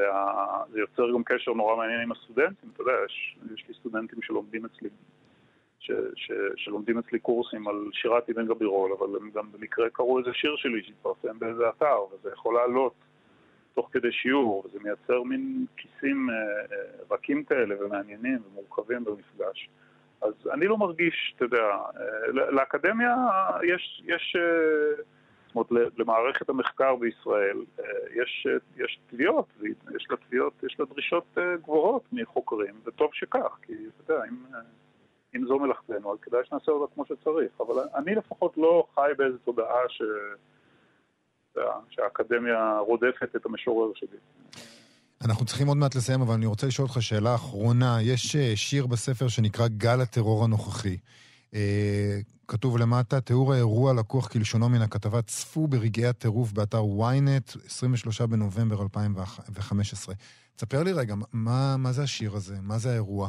וזה יוצר גם קשר נורא מעניין עם הסטודנטים. אתה יודע, יש לי סטודנטים שלומדים אצלי שלומדים אצלי קורסים על שירת אבן גבירול, אבל הם גם במקרה קראו איזה שיר שלי שהתפרסם באיזה אתר, וזה יכול לעלות תוך כדי שיעור, וזה מייצר מין כיסים רכים כאלה ומעניינים ומורכבים במפגש. אז אני לא מרגיש, אתה יודע, לאקדמיה יש זאת אומרת, למערכת המחקר בישראל יש תביעות, יש לה דרישות גבוהות מחוקרים, וטוב שכך, כי אתה יודע, אם זו מלאכתנו, אז כדאי שנעשה אותה כמו שצריך. אבל אני לפחות לא חי באיזו תודעה שהאקדמיה רודפת את המשורר שלי. אנחנו צריכים עוד מעט לסיים, אבל אני רוצה לשאול אותך שאלה אחרונה. יש שיר בספר שנקרא גל הטרור הנוכחי. כתוב למטה, תיאור האירוע לקוח כלשונו מן הכתבה, צפו ברגעי הטירוף באתר ynet, 23 בנובמבר 2015. תספר לי רגע, מה זה השיר הזה? מה זה האירוע?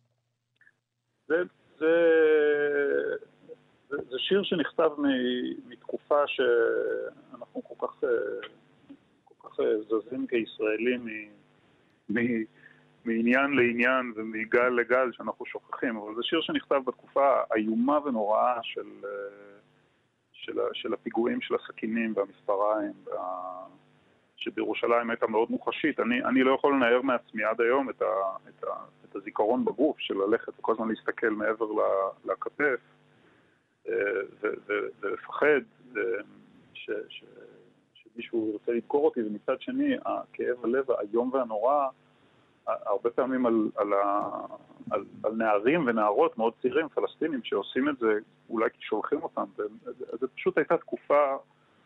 זה שיר שנכתב מתקופה שאנחנו כל כך זזים כישראלים מעניין לעניין ומגל לגל שאנחנו שוכחים, אבל זה שיר שנכתב בתקופה איומה ונוראה של הפיגועים של הסכינים והמספריים שבירושלים הייתה מאוד מוחשית. אני לא יכול לנער מעצמי עד היום את הזיכרון בגוף של ללכת וכל הזמן להסתכל מעבר לכתף ולפחד שמישהו רוצה לדקור אותי, ומצד שני הכאב הלב האיום והנורא הרבה פעמים על נערים ונערות מאוד צעירים פלסטינים שעושים את זה אולי כי שולחים אותם. זה פשוט הייתה תקופה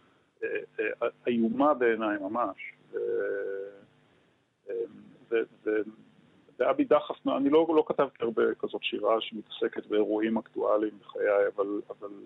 איומה בעיניי ממש. ואבי דחף, אני לא כתבתי הרבה כזאת שירה שמתעסקת באירועים אקטואליים בחיי, אבל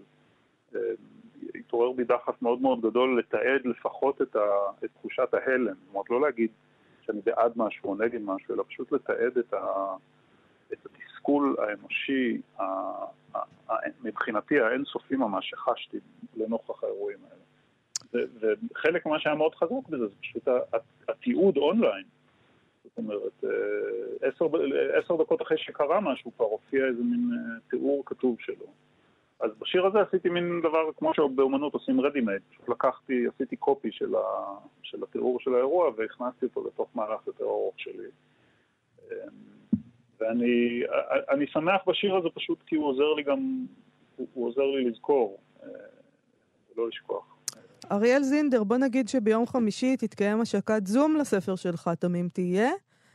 התעורר בי דחף מאוד מאוד גדול לתעד לפחות את תחושת ההלם. זאת אומרת, לא להגיד שאני בעד משהו או נגד משהו, אלא פשוט לתעד את התסכול האנושי, מבחינתי האינסופי ממש שחשתי לנוכח האירועים האלה. וחלק ממה שהיה מאוד חזק בזה, זה פשוט התיעוד אונליין. זאת אומרת, 10 דקות אחרי שקרה משהו, כבר הופיע איזה מין תיאור כתוב שלו. אז בשיר הזה עשיתי מין דבר כמו שבאומנות עושים רדימייד. פשוט עשיתי קופי של התיאור של האירוע והכנסתי אותו לתוך מערך יותר ארוך שלי. ואני שמח בשיר הזה פשוט כי הוא עוזר לי לזכור ולא לשכוח. אריאל זינדר, בוא נגיד שביום חמישי תתקיים השקת זום לספר שלך, תמים תהיה.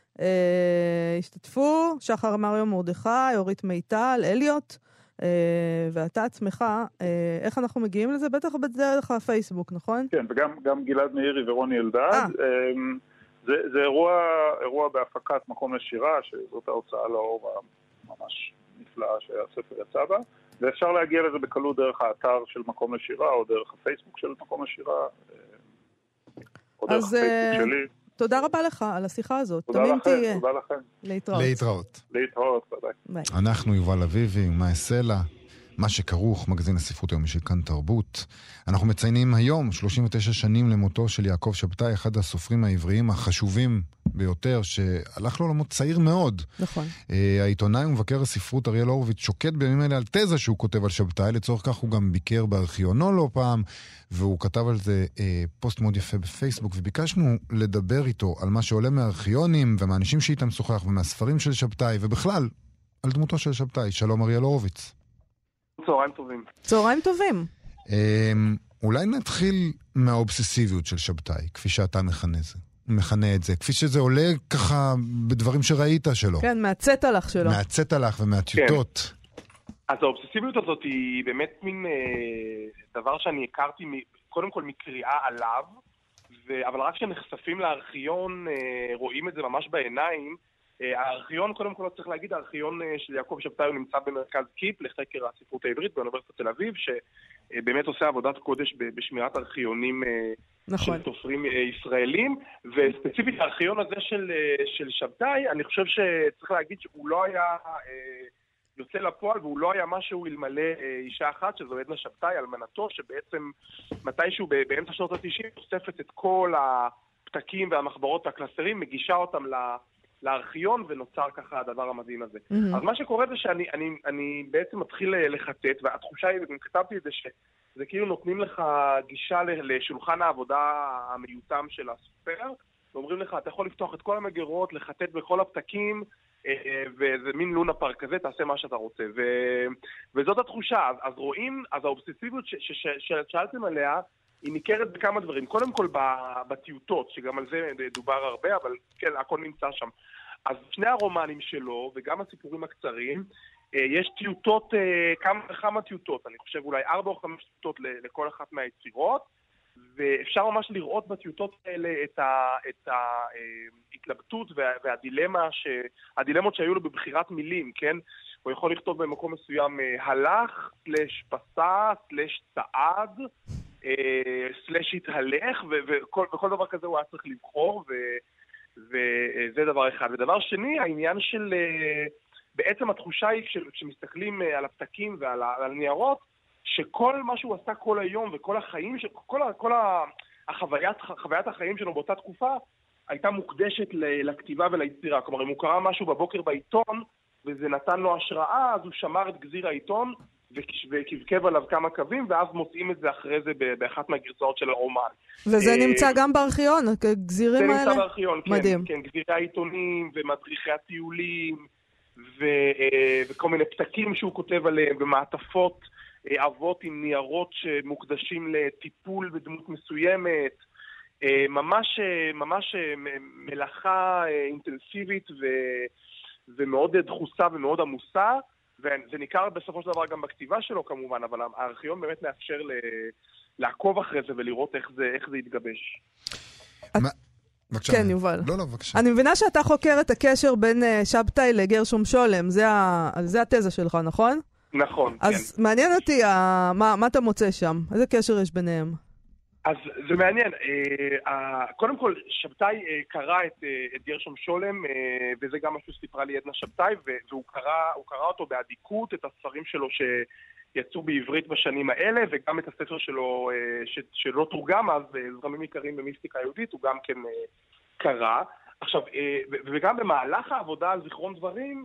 השתתפו שחר מריו מרדכי, אורית מיטל, אליוט, ואתה עצמך, איך אנחנו מגיעים לזה? בטח בדרך הפייסבוק, נכון? כן, וגם גלעד מאירי ורוני אלדד. זה אירוע בהפקת מקום לשירה, שזאת ההוצאה לאור ממש נפלאה שהספר יצא בה. ואפשר להגיע לזה בקלות דרך האתר של מקום לשירה, או דרך הפייסבוק של מקום לשירה, או דרך הפייסבוק שלי. תודה רבה לך על השיחה הזאת. תודה לכם. להתראות. ביי. אנחנו יובל אביבי ומה יסלע, מה שכרוך, מגזין הספרות היומי של כאן תרבות. אנחנו מציינים היום 39 שנים למותו של יעקב שבתאי, אחד הסופרים העבריים החשובים ביותר, שהלך לעולמו צעיר מאוד. נכון. העיתונאי ומבקר הספרות אריאל הורוביץ שוקד בימים אלה על תזה שהוא כותב על שבתאי, לצורך כך הוא גם ביקר בארכיונו לא פעם, והוא כתב על זה פוסט מאוד יפה בפייסבוק, וביקשנו לדבר איתו על מה שעולה מהארכיונים ומהאנשים שאיתם שוחח ומהספרים של שבתאי, ובכלל על דמותו של שבתאי. שלום אריאל הורוביץ. צהריים טובים. צהריים טובים. אולי נתחיל מהאובססיביות של שבתאי, כפי שאתה מכנה את זה, כפי שזה עולה ככה בדברים שראית שלו. כן, מהצטלח שלו. מהצטלח ומהטיוטות. כן. אז האובססיביות הזאת היא באמת מין דבר שאני הכרתי קודם כל מקריאה עליו, אבל רק כשנחשפים לארכיון רואים את זה ממש בעיניים. הארכיון, קודם כל צריך להגיד, הארכיון של יעקב שבתאי הוא נמצא במרכז קיפ לחקר הספרות העברית באוניברסיטת תל אביב, שבאמת עושה עבודת קודש בשמירת ארכיונים נכון. של סופרים ישראלים, וספציפית הארכיון הזה של שבתאי, אני חושב שצריך להגיד שהוא לא היה יוצא לפועל, והוא לא היה משהו אלמלא אישה אחת, שזו עדנה שבתאי, אלמנתו, שבעצם מתישהו באמצע שנות ה-90 אוספת את כל הפתקים והמחברות והקלסרים, מגישה אותם לארכיון, ונוצר ככה הדבר המדהים הזה. אז מה שקורה זה שאני בעצם מתחיל לחטט, והתחושה היא, אם כתבתי את זה, שזה כאילו נותנים לך גישה לשולחן העבודה המיותם של הסופר, ואומרים לך, אתה יכול לפתוח את כל המגירות, לחטט בכל הפתקים, וזה מין לונה פארק כזה, תעשה מה שאתה רוצה. וזאת התחושה. אז רואים, אז האובססיביות ששאלתם עליה, היא ניכרת בכמה דברים. קודם כל בטיוטות, שגם על זה דובר הרבה, אבל כן, הכל נמצא שם. אז שני הרומנים שלו, וגם הסיפורים הקצרים, יש טיוטות, כמה טיוטות, אני חושב אולי 4 או 5 טיוטות לכל אחת מהיצירות, ואפשר ממש לראות בטיוטות האלה את ההתלבטות והדילמות שהיו לו בבחירת מילים, כן? הוא יכול לכתוב במקום מסוים הלך, פסע, צעד, התהלך, וכל דבר כזה הוא היה צריך לבחור, וזה דבר אחד. ודבר שני, העניין של, בעצם התחושה היא כשמסתכלים על הפתקים ועל הניירות, שכל מה שהוא עשה כל היום וכל החיים, כל חוויית החיים שלו באותה תקופה, הייתה מוקדשת לכתיבה וליצירה. כלומר, אם הוא קרא משהו בבוקר בעיתון, וזה נתן לו השראה, אז הוא שמר את גזיר העיתון, וכבכב עליו כמה קווים, ואז מוצאים את זה אחרי זה באחת מהגרסאות של הרומן. וזה נמצא גם בארכיון, הגזירים האלה? זה נמצא בארכיון, מדהים. כן, גזירי העיתונים, ומדריכי הטיולים, וכל מיני פתקים שהוא כותב עליהם, ומעטפות אבות עם ניירות שמוקדשים לטיפול בדמות מסוימת, ממש מלאכה אינטנסיבית ומאוד דחוסה ומאוד עמוסה, וזה ניכר בסופו של דבר גם בכתיבה שלו כמובן, אבל הארכיון באמת מאפשר לעקוב אחרי זה ולראות איך זה יתגבש. כן, יובל. לא, בבקשה. אני מבינה שאתה חוקר את הקשר בין שבתאי לגרשום שולם, זה התזה שלך, נכון? נכון, כן. אז מעניין אותי, מה אתה מוצא שם? איזה קשר יש ביניהם? אז זה מעניין. קודם כל, שבתאי קרא את גרשום שולם, וזה גם משהו שסיפרה לי עדנה שבתאי, והוא קרא אותו בעדיקות, את הספרים שלו שיצאו בעברית בשנים האלה, וגם את הספר שלו שלא תורגם אז, זרמים עיקריים במיסטיקה היהודית, הוא גם כן קרא. עכשיו, וגם במהלך העבודה על זיכרון דברים,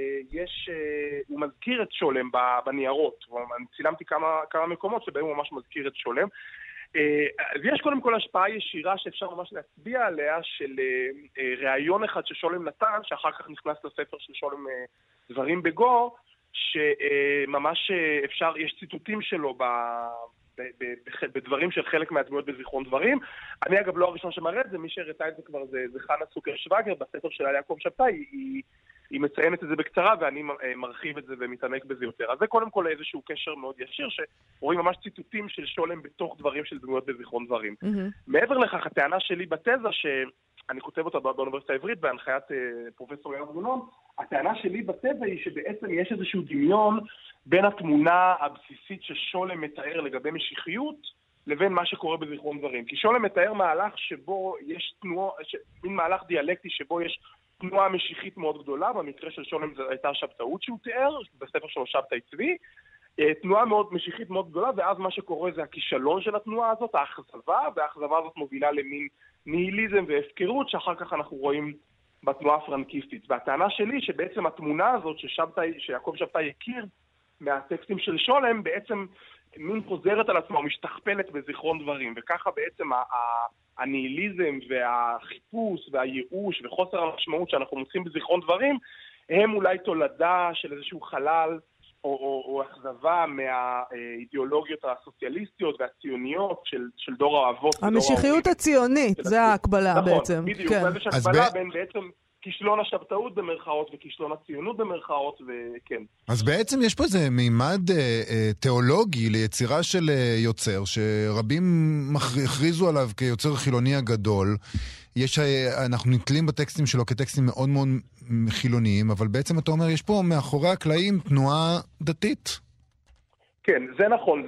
הוא מזכיר את שולם בניירות. אני צילמתי כמה מקומות שבהם הוא ממש מזכיר את שולם. ויש קודם כל השפעה ישירה שאפשר ממש להצביע עליה של ראיון אחד ששולם נתן, שאחר כך נכנס לספר של שולם דברים בגו, שממש יש ציטוטים שלו בדברים של חלק מהדמויות בזיכרון דברים. אני אגב לא הראשון שמראה את זה, מי שהראתה את זה כבר זה חנה סוקר שווגר בספר של יעקב שבתאי, היא מציינת את זה בקצרה ואני מרחיב את זה ומתעמק בזה יותר. אז זה קודם כל איזשהו קשר מאוד ישיר, שרואים ממש ציטוטים של שולם בתוך דברים של דמויות בזיכרון דברים. מעבר לכך, הטענה שלי בתזה, שאני כותב אותה באוניברסיטה העברית בהנחיית פרופסור יאיר גונון, הטענה שלי בתזה היא שבעצם יש איזשהו דמיון בין התמונה הבסיסית ששולם מתאר לגבי משיחיות, לבין מה שקורה בזיכרון דברים. כי שולם מתאר מהלך שבו יש מין מהלך דיאלקטי שבו יש תנועה משיחית מאוד גדולה, במקרה של שולם זו הייתה שבתאות שהוא תיאר, בספר שלו שבתאי צבי, תנועה מאוד משיחית מאוד גדולה, ואז מה שקורה זה הכישלון של התנועה הזאת, האכזבה, והאכזבה הזאת מובילה למין ניהיליזם והפקרות, שאחר כך אנחנו רואים בתנועה הפרנקיסטית. והטענה שלי שבעצם התמונה הזאת שיעקב שבתאי הכיר מהטקסטים של שולם, בעצם מין חוזרת על עצמה, משתכפלת בזיכרון דברים, וככה בעצם הניהיליזם והחיפוש והייאוש וחוסר המשמעות שאנחנו מוצאים בזיכרון דברים, הם אולי תולדה של איזשהו חלל או אכזבה מהאידיאולוגיות הסוציאליסטיות והציוניות של דור האבות. המשיחיות הציונית, זה ההקבלה בעצם. נכון, בדיוק, ויש הקבלה בין בעצם כישלון השבתאות במרכאות וכישלון הציונות במרכאות, וכן. אז בעצם יש פה איזה מימד תיאולוגי ליצירה של יוצר, שרבים הכריזו עליו כיוצר חילוני הגדול. אנחנו נתלים בטקסטים שלו כטקסטים מאוד מאוד חילוניים, אבל בעצם אתה אומר, יש פה מאחורי הקלעים תנועה דתית. כן, זה נכון.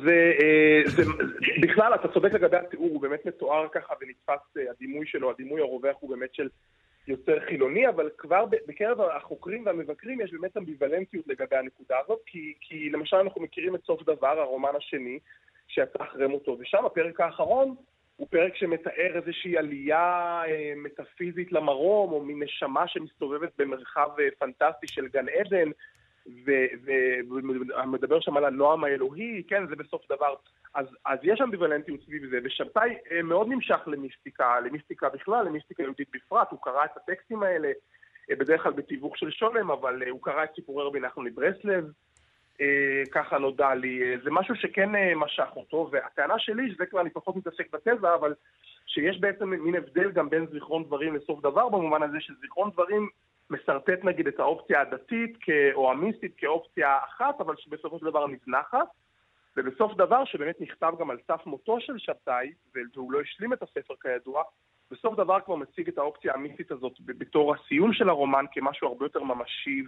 בכלל, אתה צודק לגבי התיאור, הוא באמת מתואר ככה ונתפס הדימוי שלו, הדימוי הרווח הוא באמת של יוצר חילוני, אבל כבר בקרב החוקרים והמבקרים יש באמת אמביוולנטיות לגבי הנקודה הזאת, כי למשל אנחנו מכירים את סוף דבר, הרומן השני, שיצא אחרי מותו, ושם הפרק האחרון הוא פרק שמתאר איזושהי עלייה מטאפיזית למרום, או מין נשמה שמסתובבת במרחב פנטסטי של גן עדן, ומדבר שם על הנועם האלוהי, כן, זה בסוף דבר. אז יש אמביוולנטיות סביב זה, ושבתאי מאוד נמשך למיסטיקה בכלל, למיסטיקה יהודית בפרט. הוא קרא את הטקסטים האלה, בדרך כלל בתיווך של שולם, אבל הוא קרא את סיפורי רבי נחמן מברסלב, ככה נודע לי. זה משהו שכן משך אותו, והטענה שלי, שזה כבר אני פחות מתעסק בתזה, אבל שיש בעצם מין הבדל גם בין זיכרון דברים לסוף דבר, במובן הזה שזיכרון דברים מסרטט נגיד את האופציה הדתית או המיסטית כאופציה אחת, אבל שבסופו של דבר נזנחת, ובסוף דבר שבאמת נכתב גם על סף מותו של שבתאי, והוא לא השלים את הספר כידוע, בסוף דבר כבר מציג את האופציה המיסטית הזאת בתור הסיום של הרומן כמשהו הרבה יותר ממשי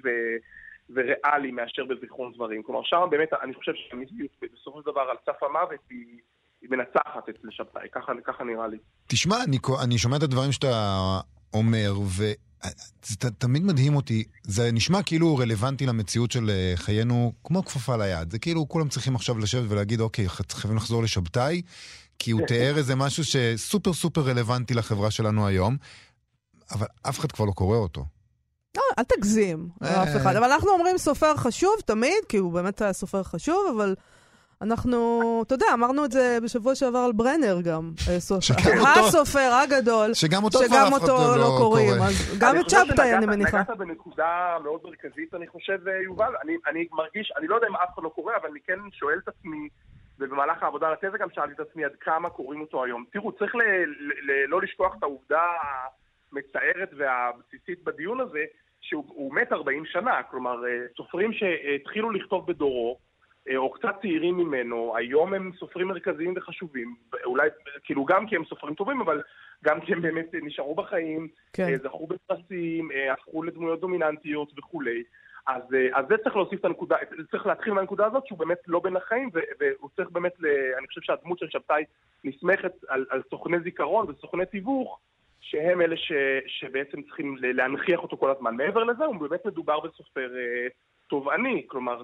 וריאלי מאשר בזיכרון דברים. כלומר, שם באמת אני חושב שהמיסטיות בסופו של דבר על סף המוות היא מנצחת אצל שבתאי, ככה נראה לי. תשמע, אני שומע את הדברים שאתה אומר, זה תמיד מדהים אותי, זה נשמע כאילו רלוונטי למציאות של חיינו כמו כפפה ליד. זה כאילו כולם צריכים עכשיו לשבת ולהגיד, אוקיי, חייבים לחזור לשבתאי, כי הוא תיאר איזה משהו שסופר סופר רלוונטי לחברה שלנו היום, אבל אף אחד כבר לא קורא אותו. אל תגזים, אף אחד. אבל אנחנו אומרים סופר חשוב תמיד, כי הוא באמת היה סופר חשוב, אבל אנחנו, אתה יודע, אמרנו את זה בשבוע שעבר על ברנר גם. הסופר הגדול, שגם אותו לא קוראים. אז גם את שבתאי אני מניחה. נגעת בנקודה מאוד מרכזית, אני חושב, יובל. אני מרגיש, אני לא יודע אם אף אחד לא קורא, אבל אני כן שואל את עצמי, ובמהלך העבודה על התזה גם שאלתי את עצמי עד כמה קוראים אותו היום. תראו, צריך לא לשכוח את העובדה המצערת והבסיסית בדיון הזה, שהוא מת 40 שנה. כלומר, סופרים שהתחילו לכתוב בדורו, או קצת צעירים ממנו, היום הם סופרים מרכזיים וחשובים, אולי כאילו גם כי הם סופרים טובים, אבל גם כי הם באמת נשארו בחיים, זכו בפרסים, הפכו לדמויות דומיננטיות וכולי. אז זה צריך להוסיף את הנקודה, צריך להתחיל מהנקודה הזאת שהוא באמת לא בין החיים, והוא צריך באמת, אני חושב שהדמות של שבתאי נסמכת על סוכני זיכרון וסוכני תיווך, שהם אלה שבעצם צריכים להנחיח אותו כל הזמן. מעבר לזה, הוא באמת מדובר בסופר תובעני, כלומר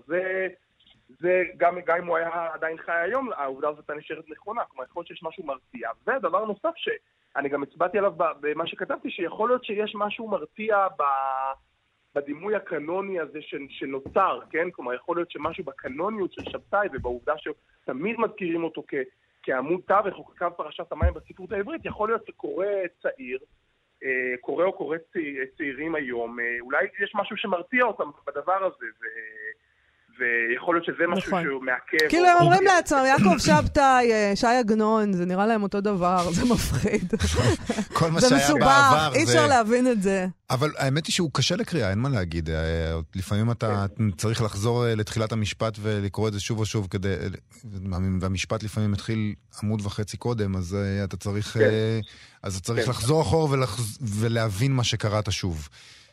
זה גם אם הוא היה עדיין חי היום, העובדה הזאת נשארת נכונה, כלומר יכול להיות שיש משהו מרתיע. ודבר נוסף שאני גם הצבעתי עליו במה שכתבתי, שיכול להיות שיש משהו מרתיע בדימוי הקנוני הזה שנוצר, כן? כלומר יכול להיות שמשהו בקנוניות של שבתאי ובעובדה שתמיד מזכירים אותו כעמוד תווך או כקו פרשת המים בספרות העברית, יכול להיות שקורא צעיר, קורא או קורא צעירים היום, אולי יש משהו שמרתיע אותם בדבר הזה, ויכול להיות שזה משהו שהוא מעכב. כאילו הם אומרים לעצמם, יעקב שבתאי, שי עגנון, זה נראה להם אותו דבר, זה מפחיד. כל מה שהיה בעבר. אי אפשר להבין את זה. אבל האמת היא שהוא קשה לקריאה, אין מה להגיד. לפעמים אתה צריך לחזור לתחילת המשפט ולקרוא את זה שוב ושוב, והמשפט לפעמים מתחיל עמוד וחצי קודם, אז אתה צריך לחזור אחור ולהבין מה שקראת שוב.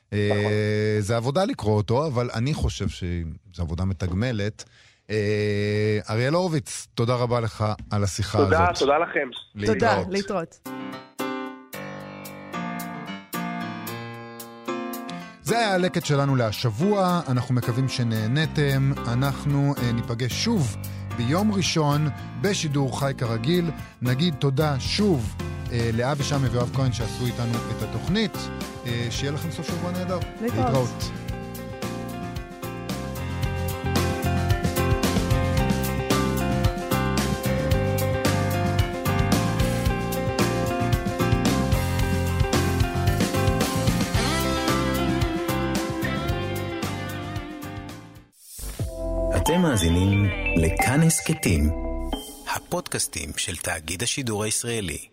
זה עבודה לקרוא אותו, אבל אני חושב שזו עבודה מתגמלת. אריאל הורוביץ, תודה רבה לך על השיחה הזאת. תודה לכם. תודה, להתראות. זה היה הלקט שלנו להשבוע, אנחנו מקווים שנהנתם, אנחנו ניפגש שוב ביום ראשון בשידור חי כרגיל, נגיד תודה שוב לאבי שמי ואוהב כהן שעשו איתנו את התוכנית, שיהיה לכם סוף שבוע נהדר. להתראות. אתם מאזינים לכאן הסכתים, הפודקאסטים של תאגיד השידור הישראלי.